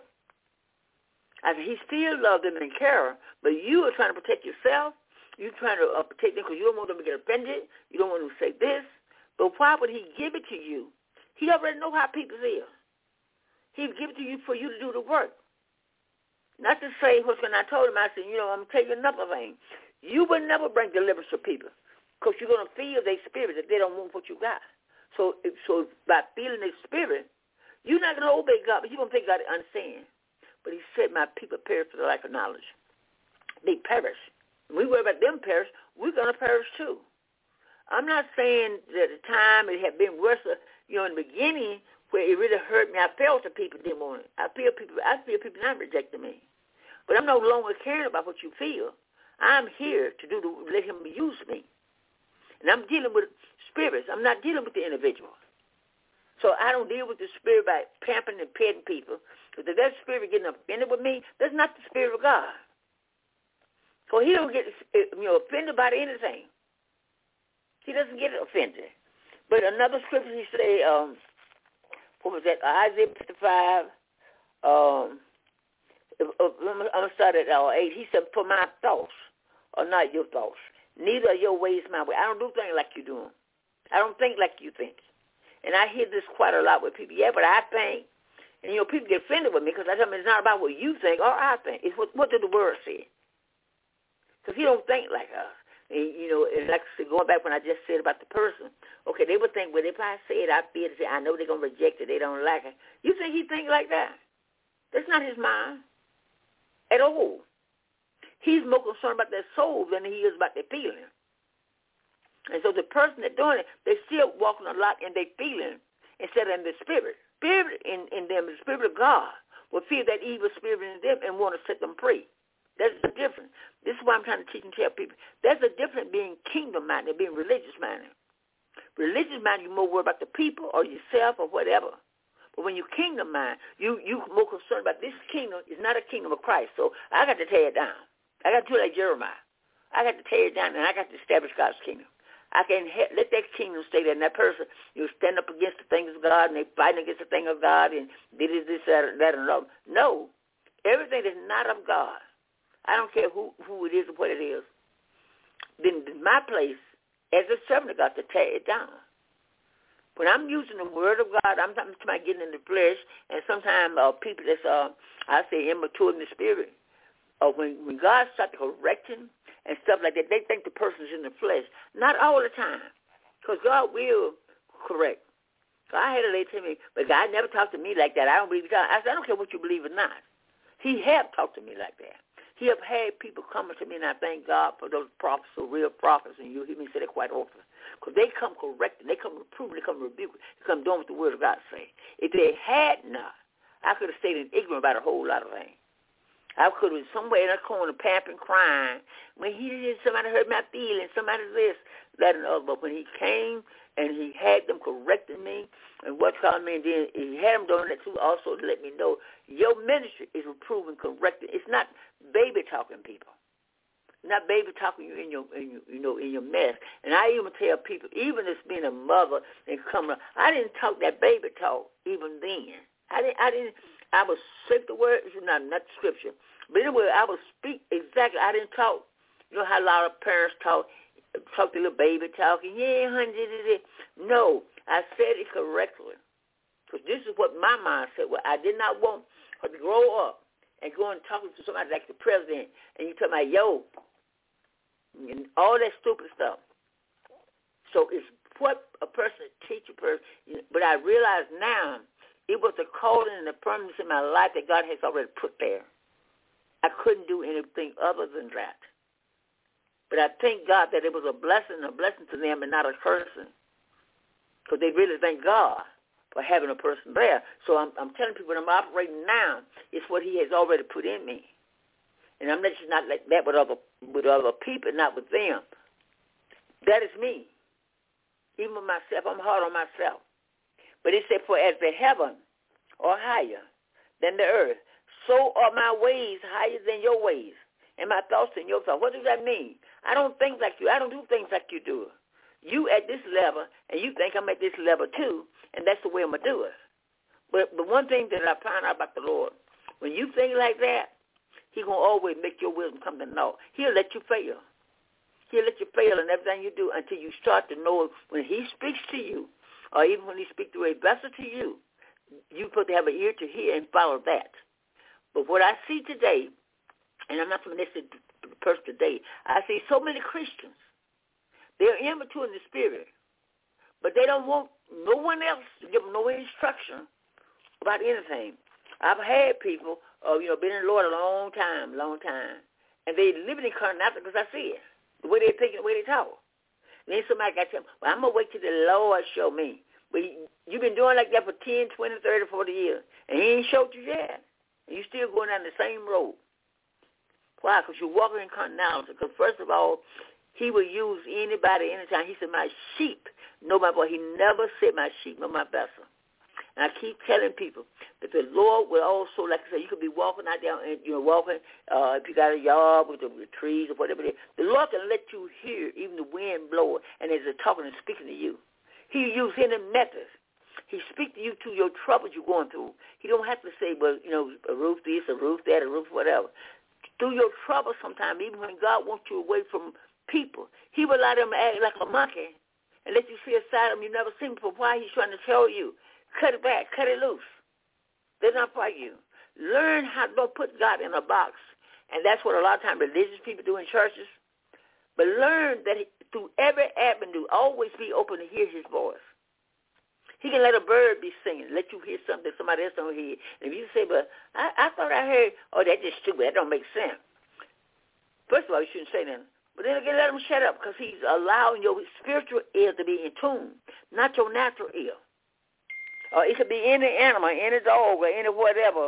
I said, he still loves them and care, but you are trying to protect yourself. You're trying to protect them because you don't want them to get offended. You don't want them to say this. But why would he give it to you? He already know how people feel. He would give it to you for you to do the work. Not to say what's when I told him, I said, I'm going to tell you another thing. You will never bring deliverance to people because you're going to feel their spirit that they don't want what you got. So by feeling their spirit, you're not going to obey God, but you're going to think God understand. But he said, my people perish for the lack of knowledge. They perish. When we worry about them perish, we're going to perish too. I'm not saying that at the time it had been worse, in the beginning where it really hurt me. I felt the people didn't want it. I feel people not rejecting me. But I'm no longer caring about what you feel. I'm here to let him use me. And I'm dealing with spirits. I'm not dealing with the individual. So I don't deal with the spirit by pampering and petting people. Because if that spirit getting offended with me, that's not the spirit of God. So he don't get offended by anything. He doesn't get offended. But another scripture he say, what was that? Isaiah 55. I'm going to start at 8. He said, for my thoughts are not your thoughts. Neither are your ways my way. I don't do things like you do. I don't think like you think. And I hear this quite a lot with people. Yeah, but I think. And, people get offended with me because I tell them it's not about what you think or I think. It's what did the word say? Because he don't think like us. And, and like I said, going back when I just said about the person, okay, they would think, well, if I say it, I feel it. I know they're going to reject it. They don't like it. You think he think like that? That's not his mind. at all. He's more concerned about their soul than he is about their feeling. And so the person that's doing it, they're still walking a lot in their feeling instead of in the spirit. Spirit in them, the spirit of God, will feel that evil spirit in them and want to set them free. That's the difference. This is why I'm trying to teach and tell people. There's a difference being kingdom-minded and being religious-minded. Religious-minded, you're more worried about the people or yourself or whatever. But when you're kingdom-minded, you're more concerned about this kingdom is not a kingdom of Christ. So I got to tear it down. I got to do like Jeremiah. I got to tear it down, and I got to establish God's kingdom. I can let that kingdom stay there, and that person, you stand up against the things of God, and they fighting against the thing of God, and this, that, and that. No, everything that's not of God, I don't care who it is or what it is, then my place as a servant of God to tear it down. When I'm using the word of God, I'm talking about getting in the flesh, and sometimes people that's, I say, immature in the spirit, when God starts correcting and stuff like that, they think the person's in the flesh. Not all the time, because God will correct. So I had a lady tell me, but God never talked to me like that. I don't believe God. I said, I don't care what you believe or not. He have talked to me like that. He have had people coming to me, and I thank God for those prophets, the real prophets, and you hear me say that quite often. Because they come correcting, they come reproving, they come rebuking, they come doing what the word of God say. If they had not, I could have stayed in ignorant about a whole lot of things. I could have been somewhere in a corner pampering, crying. When he did, somebody hurt my feelings, somebody this, that, and other. But when he came and he had them correcting me and what called me, and then he had them doing that too also to let me know your ministry is reproving, correcting. It's not baby talking people. Not baby talking you in your mess. And I even tell people, even as being a mother and coming, I didn't talk that baby talk even then. I would speak the word, not the scripture. But anyway, I would speak exactly. I didn't talk. You know how a lot of parents talk the little baby talking. Yeah, honey. No, I said it correctly. Because this is what my mind said. Well, I did not want her to grow up and go and talk to somebody like the president. And you tell me, yo, and all that stupid stuff. So it's what a person teach a person. But I realize now, it was the calling and the permanence in my life that God has already put there. I couldn't do anything other than that. But I thank God that it was a blessing to them and not a person. Because they really thank God for having a person there. So I'm telling people when I'm operating now, it's what he has already put in me. And I'm just not like that with other people, not with them. That is me. Even with myself, I'm hard on myself. But it said, for as the heaven are higher than the earth, so are my ways higher than your ways, and my thoughts than your thoughts. What does that mean? I don't think like you. I don't do things like you do. You at this level, and you think I'm at this level too, and that's the way I'm going to do it. But one thing that I find out about the Lord, when you think like that, he's going to always make your wisdom come to naught. He'll let you fail. He'll let you fail in everything you do until you start to know when he speaks to you, or even when he speaks through a vessel to you, you're supposed to have an ear to hear and follow that. But what I see today, and I'm not from this person today, I see so many Christians. They're immature in the spirit, but they don't want no one else to give them no instruction about anything. I've had people, been in the Lord a long time, and they living in carnality because I see it, the way they think and the way they talk. Then somebody got to tell me, well, I'm going to wait till the Lord show me. But you've been doing like that for 10, 20, 30, 40 years, and he ain't showed you yet. And you're still going down the same road. Why? Because you're walking in carnality. Because first of all, he will use anybody, anytime. He said, my sheep know my voice. He never said my sheep know my vessel. And I keep telling people that the Lord will also, like I said, you could be walking out there and walking, if you got a yard with the trees or whatever it is, the Lord can let you hear even the wind blow and as they're talking and speaking to you. He use any methods. He speaks to you through your troubles you're going through. He don't have to say, well, a roof this, a roof that, a roof whatever. Through your troubles sometimes, even when God wants you away from people, he will allow them to act like a monkey and let you see a side of them you never seen before. Why? He's trying to tell you. Cut it back. Cut it loose. They're not for you. Learn how to put God in a box. And that's what a lot of times religious people do in churches. But learn that through every avenue, always be open to hear his voice. He can let a bird be singing, let you hear something that somebody else don't hear. And if you say, but I thought I heard, oh, that's just stupid. That don't make sense. First of all, you shouldn't say that. But then again, let him shut up because he's allowing your spiritual ear to be in tune, not your natural ear. It could be any animal, any dog, or any whatever.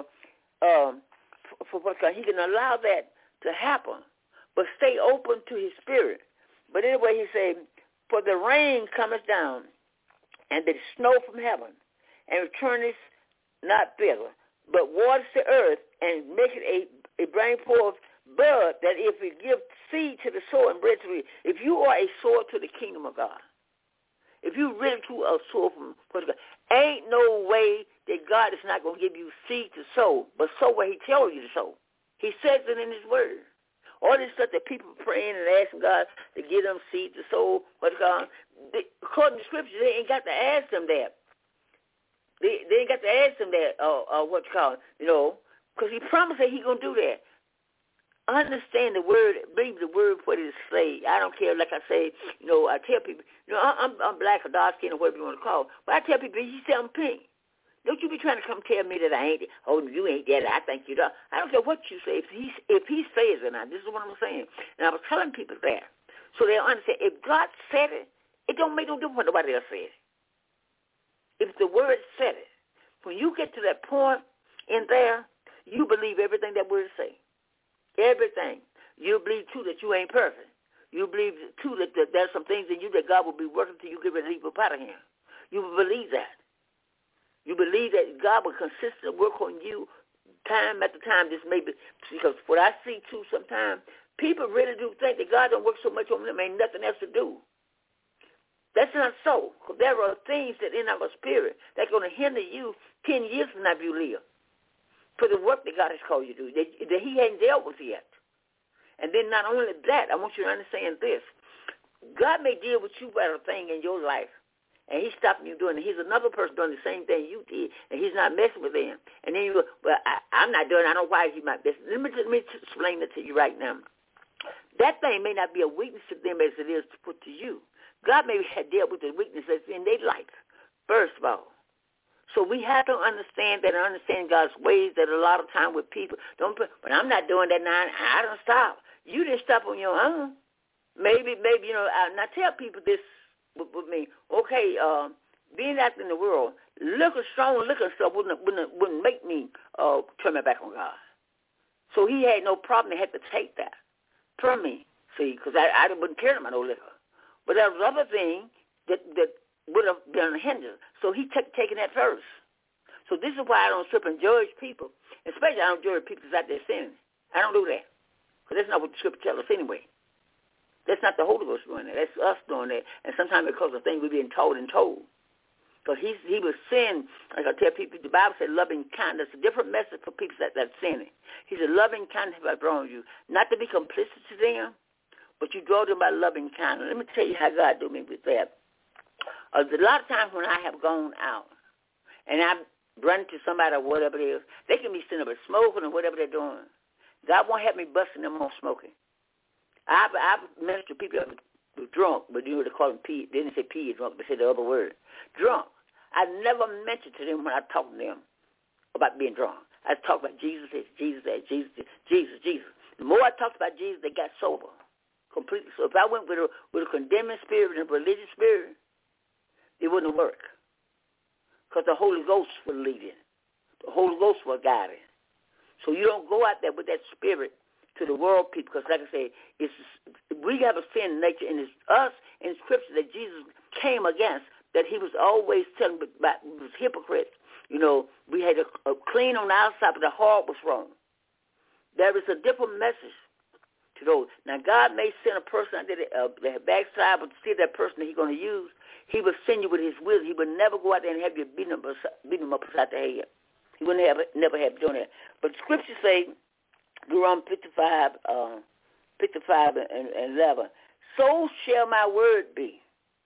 He can allow that to happen, but stay open to his spirit. But anyway, he said, for the rain cometh down, and the snow from heaven, and returneth not thither, but waters the earth, and maketh it bring forth bud, that if it give seed to the sower and bread to the, if you are a sower to the kingdom of God, if you really to a sower from God, ain't no way that God is not going to give you seed to sow, but sow where he tells you to sow. He says it in his word. All this stuff that people praying and asking God to give them seed to sow, according to Scripture, they ain't got to ask them that. They ain't got to ask them that, because he promised that he's going to do that. Understand the word, believe the word for this say. I don't care, like I say, I tell people, I'm black or dark skin or whatever you want to call it, but I tell people, he said I'm pink. Don't you be trying to come tell me that I ain't, you ain't that, I think you know. I don't care what you say. If he says it now, this is what I'm saying. And I was telling people that. So they'll understand, if God said it, it don't make no difference what nobody else said. If the word said it, when you get to that point in there, you believe everything that word say. Everything. You believe, too, that you ain't perfect. You believe, too, that there's some things in you that God will be working till you get ready to leave up out of him. You believe that. You believe that God will consistently work on you time after time. This may be, because what I see, too, sometimes, people really do think that God don't work so much on them, ain't nothing else to do. That's not so. Because there are things that in our spirit that's going to hinder you 10 years from now if you live. For the work that God has called you to do, that he hadn't dealt with yet. And then not only that, I want you to understand this. God may deal with you about a thing in your life, and he's stopping you doing it. He's another person doing the same thing you did, and he's not messing with them. And then you go, well, I'm not doing it. I don't know why he might mess. Let me explain it to you right now. That thing may not be a weakness to them as it is to put to you. God may have dealt with the weaknesses in their life, first of all. So we have to understand that and understand God's ways that a lot of time with people don't put, but I'm not doing that now. I don't stop. You didn't stop on your own. Maybe, and I tell people this with me. Okay, being out in the world, strong liquor stuff wouldn't make me turn my back on God. So he had no problem. He had to take that from me, see, because I wouldn't care about no liquor. But there was other thing that would have been a hindrance. So he taking that first. So this is why I don't slip and judge people. Especially I don't judge people that's out there sinning. I don't do that. Because that's not what the Scripture tells us anyway. That's not the Holy Ghost doing that. That's us doing that. And sometimes because of things we're being told. Because he was sin, like I tell people, the Bible said loving kindness. A different message for people that's sinning. He said loving kindness have I drawn you. Not to be complicit to them, but you draw them by loving kindness. Let me tell you how God do me with that. A lot of times when I have gone out and I've run into somebody or whatever it is, they can be sitting up smoking or whatever they're doing. God won't have me busting them on smoking. I've ministered to people that were drunk, but they call them pee. They didn't say pee drunk, they said the other word. Drunk. I never mentioned to them when I talked to them about being drunk. I talked about Jesus. The more I talked about Jesus, they got sober completely. So if I went with a condemning spirit and a religious spirit, it wouldn't work. Because the Holy Ghost will lead in. The Holy Ghost will guide in. So you don't go out there with that spirit to the world people. Because like I say, we have a sin nature, and it's us in Scripture that Jesus came against, that he was always telling about was hypocrites. We had a clean on the outside, but the heart was wrong. There is a different message to those. Now, God may send a person out there that backslide, but see that person that he's going to use, he will send you with his will. He will never go out there and have you beat him up beside the head. He wouldn't never have done that. But the Scripture say, Deuteronomy 55 and 11, so shall my word be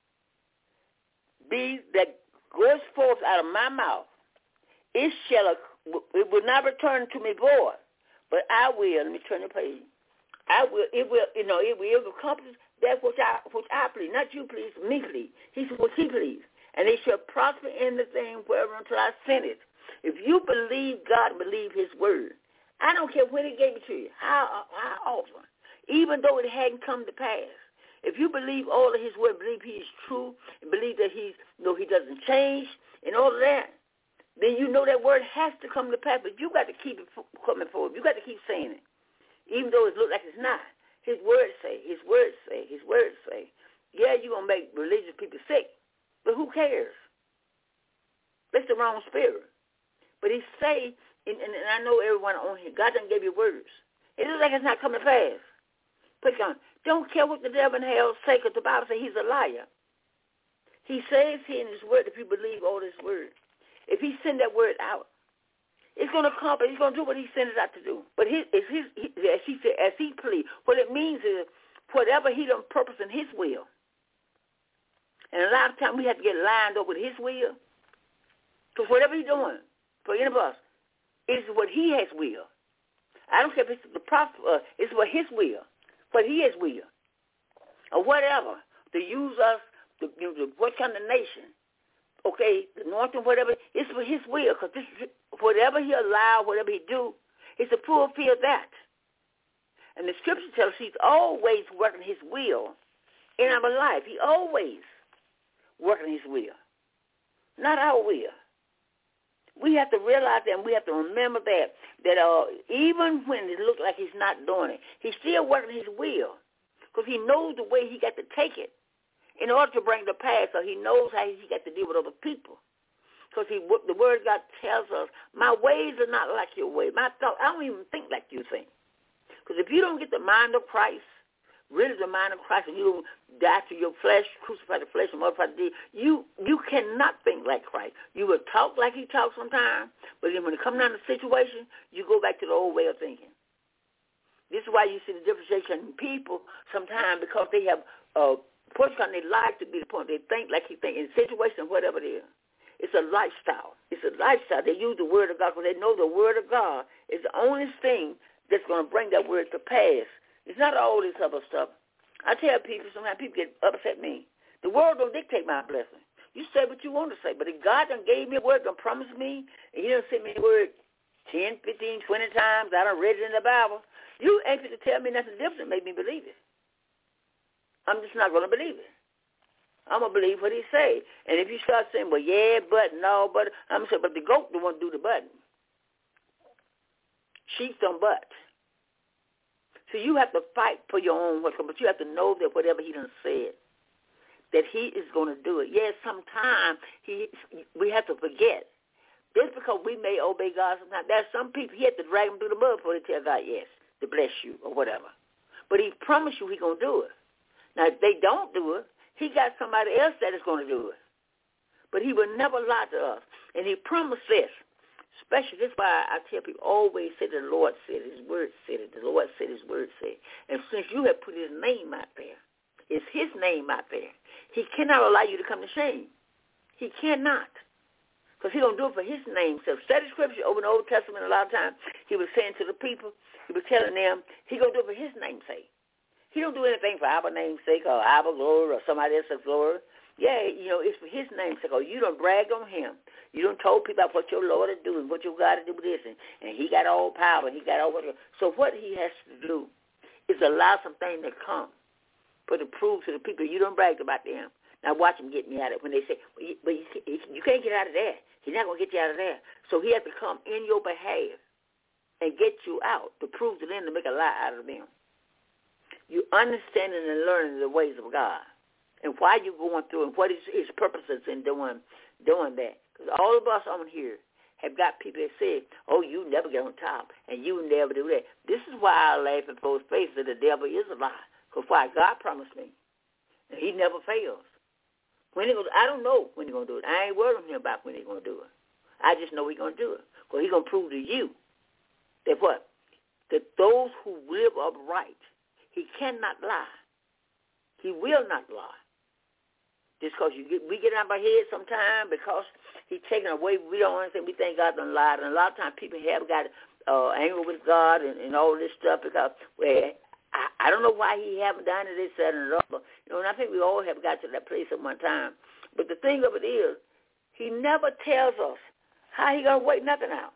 that goes forth out of my mouth. It will not return to me void, but I will. Let me turn the page. It will accomplish that which I please, not you please, me please. He said, what he please. and they shall prosper in the thing whereunto I sent it. If you believe God, believe his word. I don't care when he gave it to you, how often, even though it hadn't come to pass. If you believe all of his word, believe he is true, and believe that he doesn't change, and all of that, then you know that word has to come to pass, but you got to keep it coming forward. You got to keep saying it, even though it looks like it's not. His words say, his words say, his words say. Yeah, you're going to make religious people sick, but who cares? That's the wrong spirit. But he say, and I know everyone on here, God done gave you words. It looks like it's not coming to pass. Put it on. Don't care what the devil in hell say, because the Bible says he's a liar. He says here in his word, if you believe all his word, if he send that word out, it's going to accomplish. He's going to do what he sent it out to do. But as he said, as he please, what it means is whatever he done purpose in his will. And a lot of times we have to get lined up with his will. Because whatever he's doing for any of us, it's what he has will. I don't care if it's the prophet, it's what his will, what he has will, or whatever, to use us, what kind of nation, okay, the anointing, whatever, it's for his will, because whatever he allow, whatever he do, it's to fulfill that. And the scripture tells us he's always working his will in our life. He always working his will, not our will. We have to realize that, and we have to remember that even when it looks like he's not doing it, he's still working his will, because he knows the way he got to take it in order to bring the past, so he knows how he got to deal with other people. Because the word of God tells us, my ways are not like your ways. My thoughts, I don't even think like you think. Because if you don't get the mind of Christ, really the mind of Christ, and you don't die to your flesh, crucify the flesh and mortify the deed, you cannot think like Christ. You will talk like he talks sometimes, but then when it comes down to the situation, you go back to the old way of thinking. This is why you see the differentiation in people sometimes, because they have portion in their life to be the point they think like he thinks in situations, whatever it is. It's a lifestyle. It's a lifestyle. They use the word of God because they know the word of God is the only thing that's going to bring that word to pass. It's not all this other stuff. I tell people, sometimes people get upset at me. The world don't dictate my blessing. You say what you want to say, but if God done gave me a word, done promised me, and he done sent me a word 10, 15, 20 times, I done read it in the Bible, you ain't to tell me nothing different to make me believe it. I'm just not going to believe it. I'm going to believe what he say. And if you start saying, well, yeah, but, no, but, I'm going to say, but the goat the one do the button. Sheep don't butt. So you have to fight for your own work, but you have to know that whatever he done said, that he is going to do it. Yes, sometimes we have to forget. Just because we may obey God sometimes, there's some people, he had to drag them through the mud before they tell God yes, to bless you or whatever. But he promised you he's going to do it. Now, if they don't do it, he got somebody else that is going to do it. But he will never lie to us. And he promised this. Especially, this is why I tell people, always say the Lord said, his word said it. The Lord said, his word said. And since you have put his name out there, it's his name out there, he cannot allow you to come to shame. He cannot. Because he don't do it for his name's sake. Study scripture over in the Old Testament a lot of times. He was saying to the people, he was telling them, he going to do it for his name's sake. He don't do anything for our name's sake or our glory or somebody else's glory. Yeah, it's for his name's sake. Oh, you done bragged on him. You done told people about what your Lord is doing, what you got to do with this. And he got all power. He got all whatever. So what he has to do is allow some things to come for to prove to the people you done bragged about them. Now watch him get me out of it. When they say, but you can't get out of there. He's not going to get you out of there. So he has to come in your behalf and get you out to prove to them to make a lie out of them. You understanding and learning the ways of God and why you're going through and what his purposes in doing that. Because all of us on here have got people that say, oh, you never get on top and you never do that. This is why I laugh in folks' faces that the devil is a lie. Because why? God promised me. And he never fails. I don't know when he's going to do it. I ain't worried with him about when he's going to do it. I just know he's going to do it. Because he's going to prove to you that what? That those who live upright, he cannot lie. He will not lie. Just because we get out of our head sometimes because he's taken away, we don't understand, we think God done lied. And a lot of times people have got anger with God and all this stuff because, well, I don't know why he haven't done it, this, that, and the other. And I think we all have got to that place at one time But the thing of it is, he never tells us how he going to wait nothing out.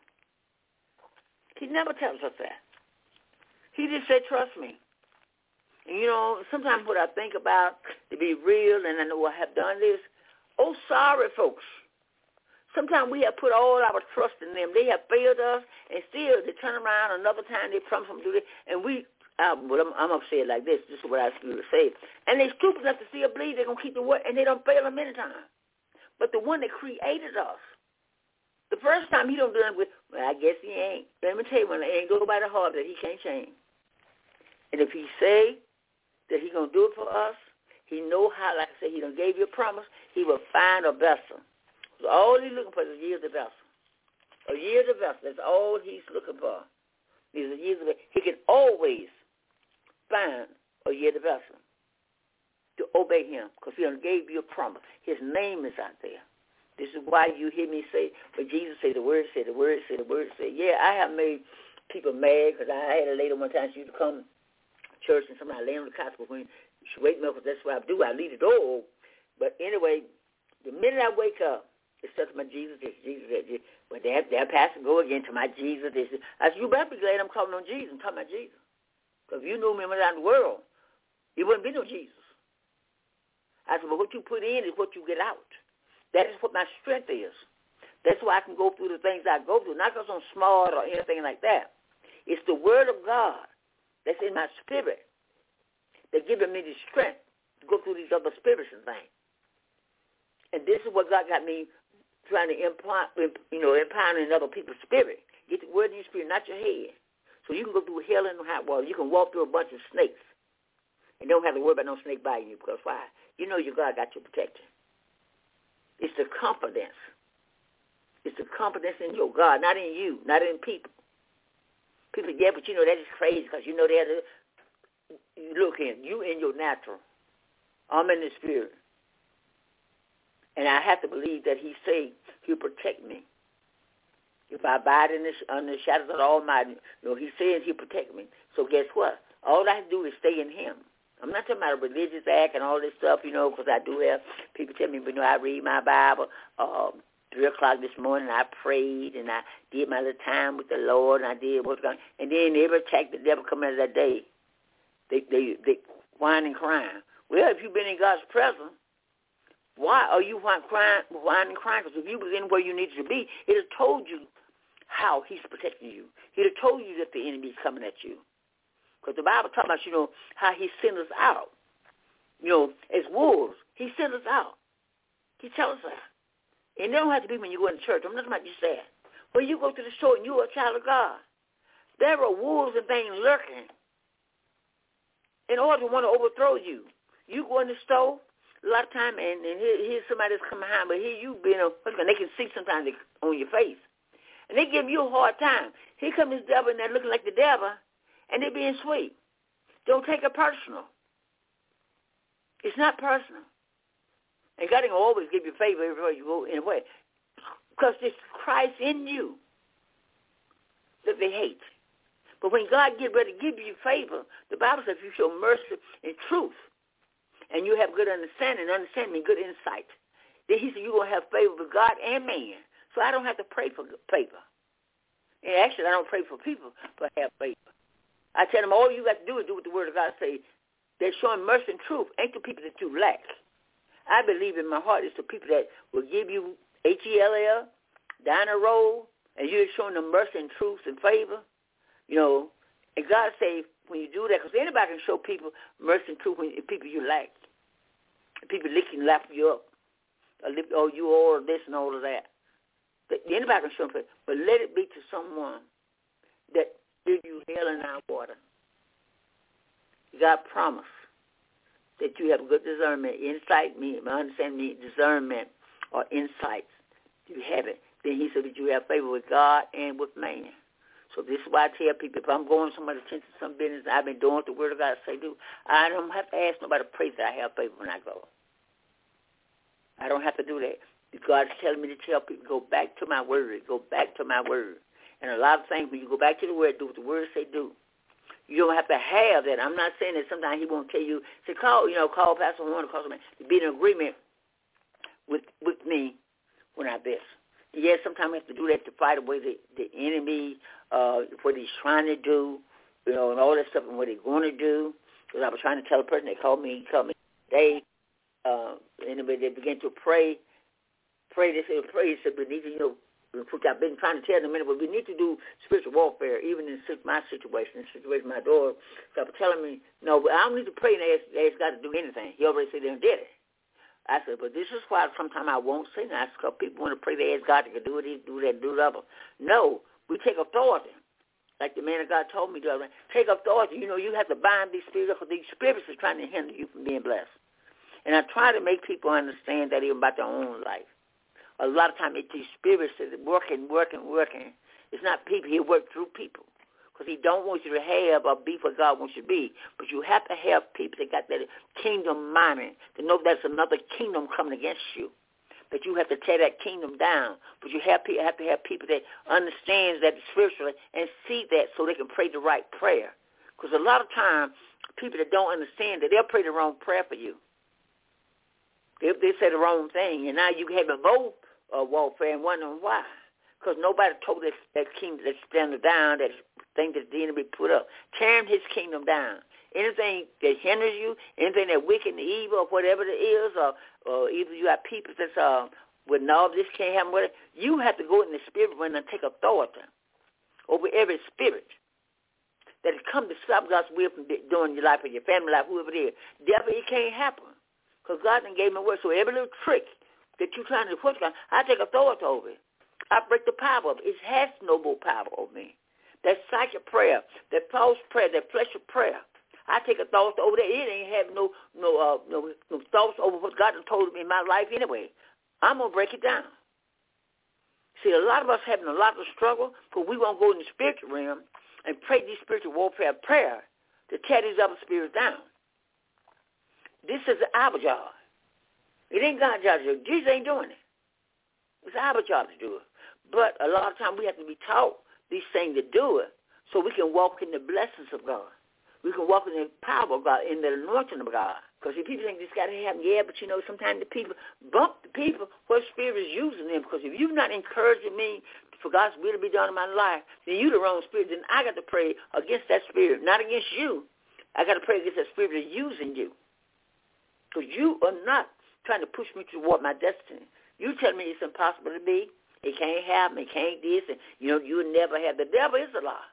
He never tells us that. He just said, trust me. And, you know, sometimes what I think about, to be real, and I know I have done this, oh, sorry, folks. Sometimes we have put all our trust in them. They have failed us, and still they turn around another time, they promise them to do this, and I'm going to say it like this. This is what I was going to say. And they stupid enough to still believe they're going to keep the word, and they don't fail them many times. But the one that created us, the first time he don't do it with, well, I guess he ain't. Let me tell you, when it ain't go by the heart that he can't change. And if he say that he going to do it for us, he know how, like I said, he done gave you a promise, he will find a vessel. So all he's looking for is a year of the vessel. A year of the vessel. That's all he's looking for. Is a year of the vessel. He can always find a year of the vessel to obey him because he done gave you a promise. His name is out there. This is why you hear me say, but Jesus said, the word said, the word said, the word said. Yeah, I have made people mad because I had a lady one time, she used to come to church and somebody lay on the couch when she wake me up, because that's what I do. I leave the door. But anyway, the minute I wake up, it says my Jesus is, Jesus is. But that pastor go again to my Jesus is. I said, you better be glad I'm calling on Jesus. I'm talking about Jesus. Because if you knew me around the world, it wouldn't be no Jesus. I said, but what you put in is what you get out. That is what my strength is. That's why I can go through the things I go through, not because I'm smart or anything like that. It's the word of God that's in my spirit that's giving me the strength to go through these other spirits and things. And this is what God got me trying to impound in other people's spirit. Get the word in your spirit, not your head. So you can go through hell and hot water. You can walk through a bunch of snakes and don't have to worry about no snake biting you, because why? You know your God got you protected. It's the confidence. It's the confidence in your God, not in you, not in people. People, yeah, but you know that is crazy because you know they have to look in. You in your natural. I'm in the spirit. And I have to believe that he say he'll protect me. If I abide under the shadows of the Almighty, he says he'll protect me. So guess what? All I have to do is stay in him. I'm not talking about a religious act and all this stuff, because I do have people tell me, but I read my Bible. 3 o'clock this morning, I prayed, and I did my little time with the Lord, and I did what's going on. And then every attack the devil come out of that day, they whine and crying. Well, if you've been in God's presence, why are you whining and crying? Because if you was in where you needed to be, it have told you how he's protecting you. He'd have told you that the enemy is coming at you. Because the Bible talks about, how he sent us out. As wolves, he sent us out. He tells us that. And it don't have to be when you go in church. I'm not about you say it. When you go to the store and you're a child of God, there are wolves and things lurking in order to want to overthrow you. You go in the store a lot of time, and here's somebody that's coming behind, but here you being they can see sometimes on your face. And they give you a hard time. Here comes this devil, and they're looking like the devil, and they're being sweet. Don't take it personal. It's not personal. And God ain't going to always give you favor everywhere you go in a way. Because it's Christ in you that they hate. But when God get ready to give you favor, the Bible says if you show mercy and truth, and you have good understanding means good insight, then he said you're going to have favor with God and man. So I don't have to pray for favor. And actually, I don't pray for people, but have favor. I tell them all you got to do is do what the Word of God say. They're showing mercy and truth. Ain't the people that you lack. I believe in my heart it's the people that will give you HELL, down the road, and you're showing them mercy and truth and favor. And God say when you do that, because anybody can show people mercy and truth when people you lack. People can lap you up. You all of this and all of that. Anybody can show them, but let it be to someone that give you hell and high water. God promised that you have good discernment, insight, understanding, discernment, or insights. You have it. Then he said that you have favor with God and with man. So this is why I tell people, if I'm going to somebody's attention to some business, I've been doing what the Word of God say do, I don't have to ask nobody to pray that I have favor when I go. I don't have to do that. God's telling me to tell people, go back to my Word. Go back to my Word. And a lot of things, when you go back to the Word, do what the Word say do. You don't have to have that. I'm not saying that sometimes he won't tell you, say, call Pastor Warner, call somebody, to be in agreement with me when I bless. Yes, sometimes we have to do that to fight away the enemy, what he's trying to do, and all that stuff and what he's going to do. Because I was trying to tell a person, they called me today, and they began to pray. They said, we need to, I've been trying to tell them a minute, but we need to do spiritual warfare, even in my situation, the situation of my daughter. So they were telling me, no, but I don't need to pray and ask God to do anything. He already said they did it. I said, but this is why sometimes I won't say that, because people want to pray, they ask God to do it, do that, do the other. No, we take authority. Like the man of God told me the other day, take authority. You have to bind these spirits, because these spirits are trying to hinder you from being blessed. And I try to make people understand that even about their own life. A lot of times it's these spirits that are working. It's not people. He works through people. Because he don't want you to have or be what God wants you to be. But you have to have people that got that kingdom mind, to know there's another kingdom coming against you, that you have to tear that kingdom down. But you have to have people that understands that spiritually and see that so they can pray the right prayer. Because a lot of times, people that don't understand that, they'll pray the wrong prayer for you. They say the wrong thing, and now you having more warfare and wondering why. Because nobody told that kingdom, that standard down, that thing that the enemy put up. Tearing his kingdom down. Anything that hinders you, anything that wicked and evil or whatever it is, or either you have people that's, well, no, this can't happen with it. You have to go in the spirit realm and take authority over every spirit that has come to stop God's will from doing your life or your family life, whoever it is. Devil, it can't happen. Because God done gave me a word. So every little trick that you're trying to put, I take authority over it. I break the power of it. It has no more power over me. That psychic prayer, that false prayer, that fleshly prayer, I take authority over that. It ain't have no thoughts over what God has told me in my life anyway. I'm going to break it down. See, a lot of us having a lot of struggle because we won't go in the spiritual realm and pray these spiritual warfare prayer to tear these other spirits down. This is our job. It ain't God's job to do it. Jesus ain't doing it. It's our job to do it. But a lot of times we have to be taught these things to do it so we can walk in the blessings of God. We can walk in the power of God, in the anointing of God. Because if people think this got to happen, yeah, but sometimes the people bump the people what spirit is using them. Because if you're not encouraging me for God's will to be done in my life, then you're the wrong spirit. Then I got to pray against that spirit, not against you. I got to pray against that spirit that's using you. Because you are not trying to push me toward my destiny. You tell me it's impossible to be. It can't happen. It can't this. And, you'll never have. The devil is a lie.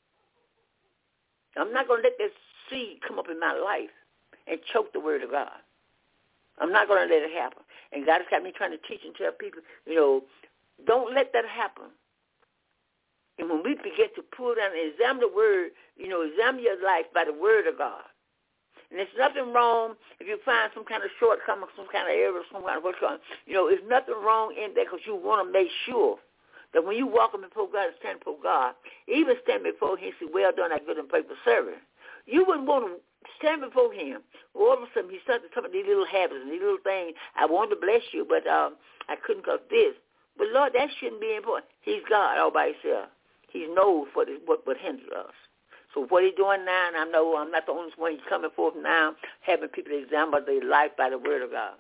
I'm not going to let that seed come up in my life and choke the word of God. I'm not going to let it happen. And God has got me trying to teach and tell people, don't let that happen. And when we begin to pull down and examine the word, examine your life by the word of God. And there's nothing wrong if you find some kind of shortcoming, some kind of error, some kind of what's going on. There's nothing wrong in that because you want to make sure that when you walk before God and stand before God, even stand before him and say, well done, that good and faithful servant. You wouldn't want to stand before him. All of a sudden, he started talking about these little habits and these little things. I wanted to bless you, but I couldn't because this. But, Lord, that shouldn't be important. He's God all by himself. He knows what hinders us. So what he's doing now, and I know I'm not the only one, he's coming forth now, having people examine their life by the word of God.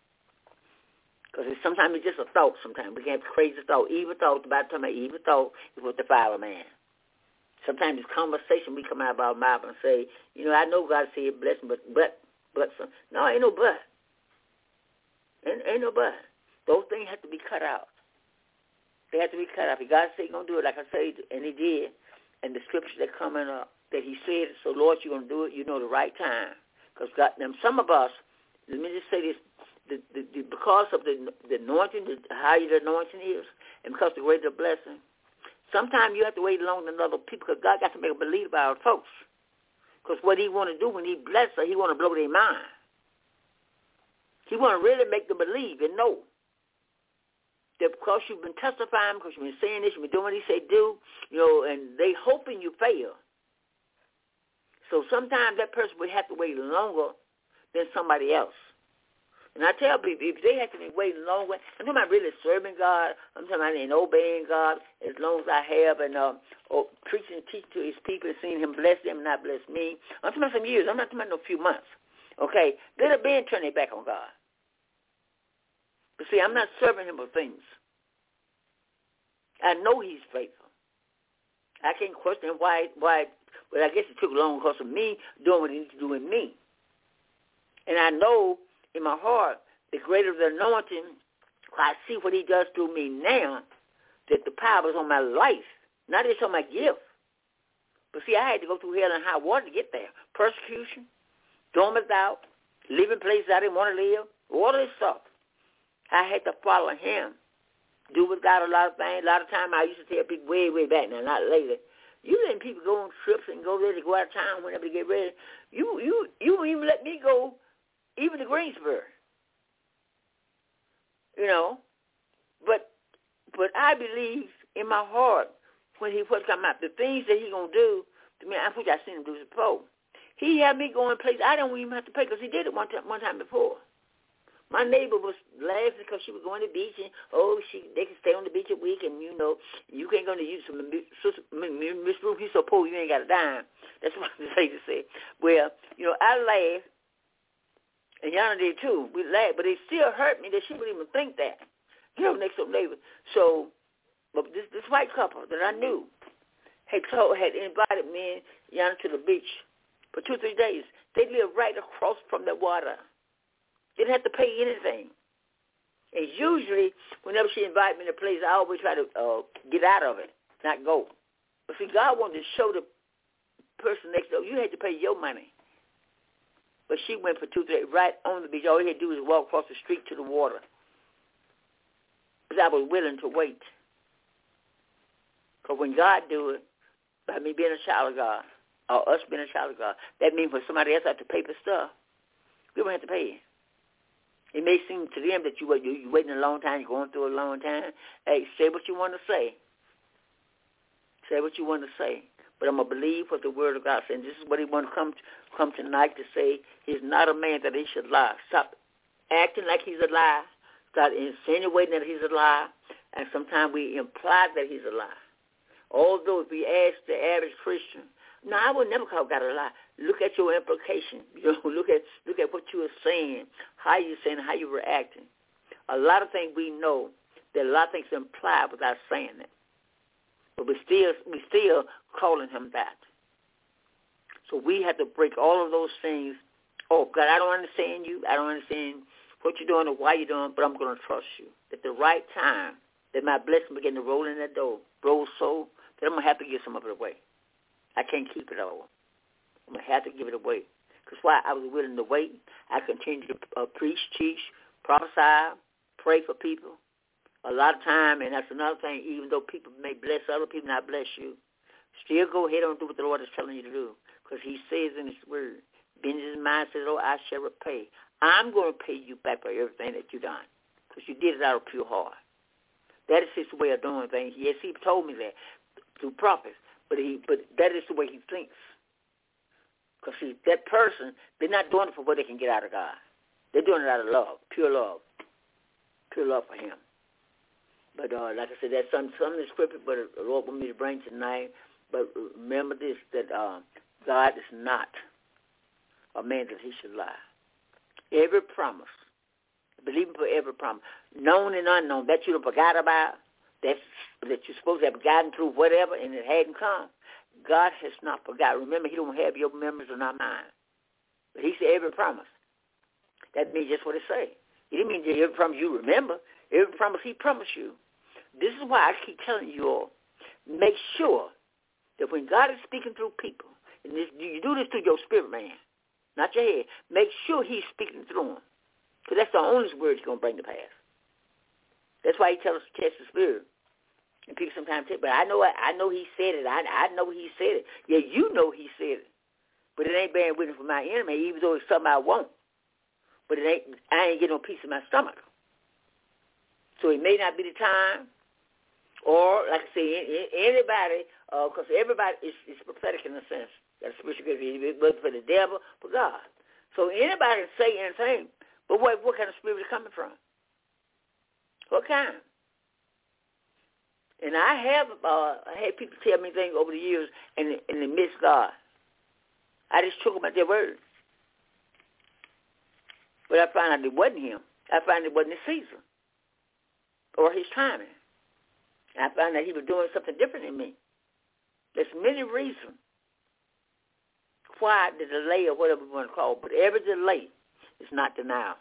Because sometimes it's just a thought sometimes. We can have crazy thought. Evil thoughts, about the time evil thought is what defile a man. Sometimes it's conversation we come out of our mouth and say, I know God said blessing, but no, ain't no but. Ain't no but. Those things have to be cut out. They have to be cut out. If God said he's going to do it, like I said, and he did, and the scriptures that come in, that he said, so Lord, you're going to do it, the right time. Because God, some of us, let me just say this, because of the anointing, the higher the anointing is, and because of the greater blessing, sometimes you have to wait longer than other people because God got to make a believe about our folks. Because what he want to do when he bless her, he want to blow their mind. He want to really make them believe and know that because you've been testifying, because you've been saying this, you've been doing what he said do, and they hoping you fail. So sometimes that person will have to wait longer than somebody else. And I tell people, if they have to be waiting longer, I'm talking about really serving God, I'm talking about obeying God as long as I have, and preaching and teaching to his people and seeing him bless them and not bless me. I'm talking about some years. I'm not talking about no few months. Okay? Let a man turn their back on God. But see, I'm not serving him for things. I know he's faithful. I can't question why, but I guess it took long because of me doing what he needs to do in me. And I know in my heart, the greater the anointing, I see what he does through me now, that the power is on my life, not just on my gift. But see, I had to go through hell and high water to get there. Persecution, storm without, living places I didn't want to live, all this stuff. I had to follow him. Do without a lot of things. A lot of time I used to tell people way back now, not later. You letting people go on trips and go ready to go out of town whenever they get ready. You won't even let me go even to Greensboro. You know. But I believe in my heart when he first come out, the things that he gonna do to me, which I seen him do before. He had me going places I don't even have to pay because he did it one time before. My neighbor was laughing because she was going to the beach and, they can stay on the beach a week and, you know, you can't go to use some Miss Ruth, he's so poor you ain't got a dime. That's what the lady said. Well, you know, I laughed, and Yana did too. We laughed, but it still hurt me that she would even think that. You know, next door neighbor. So, but this white couple that I knew had invited me and Yana to the beach for 2-3 days. They lived right across from the water. Didn't have to pay anything. And usually, whenever she invited me to a place, I always try to get out of it, not go. But see, God wanted to show the person next door, you had to pay your money. But she went for 2 days right on the beach. All he had to do was walk across the street to the water. Because I was willing to wait. Because when God do it, by me being a child of God, or us being a child of God, that means when somebody else has to pay for stuff, we don't have to pay it. It may seem to them that you're waiting a long time, you're going through a long time. Hey, say what you want to say. Say what you want to say. But I'm going to believe what the Word of God says. And this is what he wants to come tonight to say. He's not a man that he should lie. Stop acting like he's a lie. Stop insinuating that he's a lie. And sometimes we imply that he's a lie. Although if we ask the average Christian, no, I would never call God a lie. Look at your implication. You know, look at what you are saying, how you're saying, how you're reacting. A lot of things we know that a lot of things imply without saying it. But we still calling him that. So we have to break all of those things. Oh, God, I don't understand you. I don't understand what you're doing or why you're doing, but I'm going to trust you. At the right time, that my blessing begin to roll in that door, roll so that I'm going to have to give some of it away. I can't keep it all. I'm going to have to give it away. Because why? I was willing to wait. I continued to preach, teach, prophesy, pray for people. A lot of time, and that's another thing, even though people may bless other people, not bless you, still go ahead and do what the Lord is telling you to do. Because he says in his word, Benjamin's mind says, I shall repay. I'm going to pay you back for everything that you done. Because you did it out of pure heart. That is his way of doing things. Yes, he told me that through prophets. But that is the way he thinks. Because, see, that person, they're not doing it for what they can get out of God. They're doing it out of love, pure love for him. But like I said, that's some of the scripture, but the Lord want me to bring tonight. But remember this, that God is not a man that he should lie. Every promise, believe him for every promise, known and unknown, that you forgot about, that you're supposed to have gotten through whatever and it hadn't come. God has not forgotten. Remember, he don't have your memories in our mind. But he said every promise. That means just what it say. He didn't mean every promise you remember. Every promise he promised you. This is why I keep telling you all, make sure that when God is speaking through people, and you do this through your spirit, man, not your head, make sure he's speaking through them. Because that's the only word he's going to bring to pass. That's why he tells us to test the spirit. And people sometimes say, but I know he said it. I know he said it. Yeah, you know he said it. But it ain't bearing witness for my enemy, even though it's something I want. But I ain't getting no peace in my stomach. So it may not be the time. Or, like I say, anybody, because everybody is prophetic in a sense. That's spiritual gift, whether for the devil, for God. So anybody can say anything. But what kind of spirit is coming from? What kind? And I have had people tell me things over the years, and they miss God. I just took them at their word. But I found out it wasn't him. I found it wasn't the season. or his timing. And I found that he was doing something different in me. There's many reasons why the delay or whatever we want to call it, but every delay is not denial.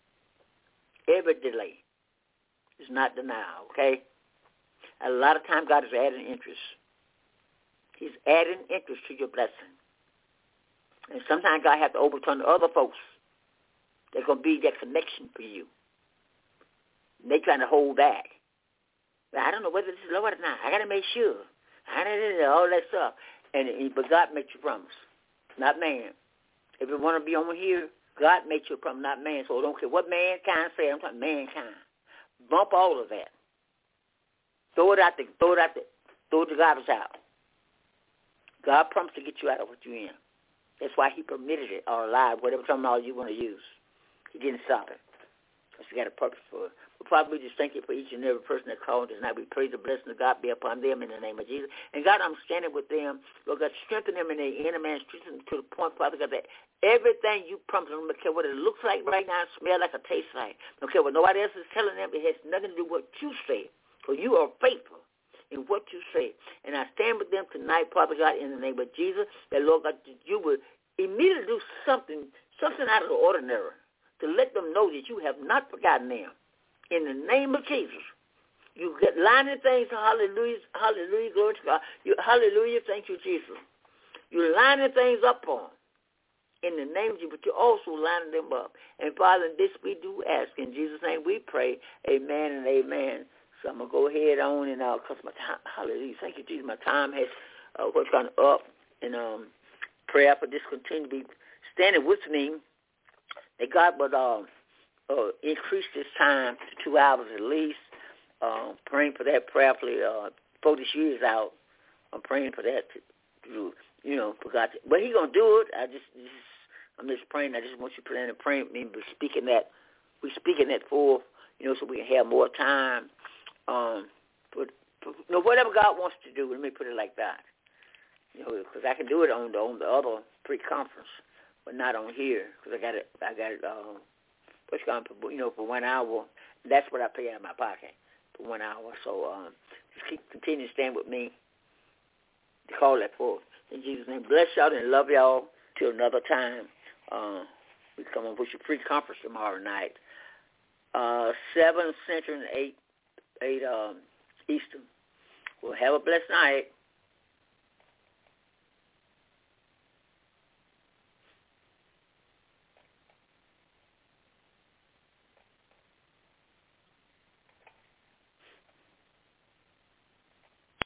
Every delay is not denial, okay? A lot of times God is adding interest. He's adding interest to your blessing. And sometimes God has to overturn other folks. They're going to be that connection for you. And they're trying to hold back. But I don't know whether this is Lord or not. I got to make sure. All that stuff. But God made you promise, not man. If you want to be on here, God made you a promise, not man. So I don't care what mankind say. I'm talking mankind. Bump all of that. Throw it the garbage out. God promised to get you out of what you're in. That's why he permitted it or allowed, whatever terminology you want to use. He didn't stop it. Because he got a purpose for it. But Father, we just thank you for each and every person that called tonight. We pray the blessing of God be upon them in the name of Jesus. And God, I'm standing with them. Lord God, strengthen them in their inner man, strengthen them to the point, Father God, that everything you promised them, no matter what it looks like right now, smell like, or taste like, no matter what nobody else is telling them, it has nothing to do with what you say. For you are faithful in what you say. And I stand with them tonight, Father God, in the name of Jesus, that, Lord God, you will immediately do something out of the ordinary to let them know that you have not forgotten them. In the name of Jesus, you get lining things, hallelujah, hallelujah, glory to God. Hallelujah, thank you, Jesus. You're lining things up on in the name of Jesus, but you're also lining them up. And, Father, in this we do ask. In Jesus' name we pray, amen and amen. So I'm going to go ahead on and because my time, hallelujah, thank you, Jesus, my time has gone up. And prayer for this continue to be standing with me, that God would increase this time to 2 hours at least. Praying for that prayerfully before this year is out. I'm praying for that to for God. But He's gonna do it. I'm just praying. I just want you to pray and pray. We're speaking that forth, so we can have more time. But whatever God wants to do, let me put it like that. Because I can do it on the other pre-conference, but not on here because I got it. What's going for 1 hour. That's what I pay out of my pocket for 1 hour. So just continue to stand with me to call that forth. In Jesus' name, bless y'all and love y'all till another time. We come on with your pre-conference tomorrow night, 7 Central and 8 Eastern. Well, have a blessed night.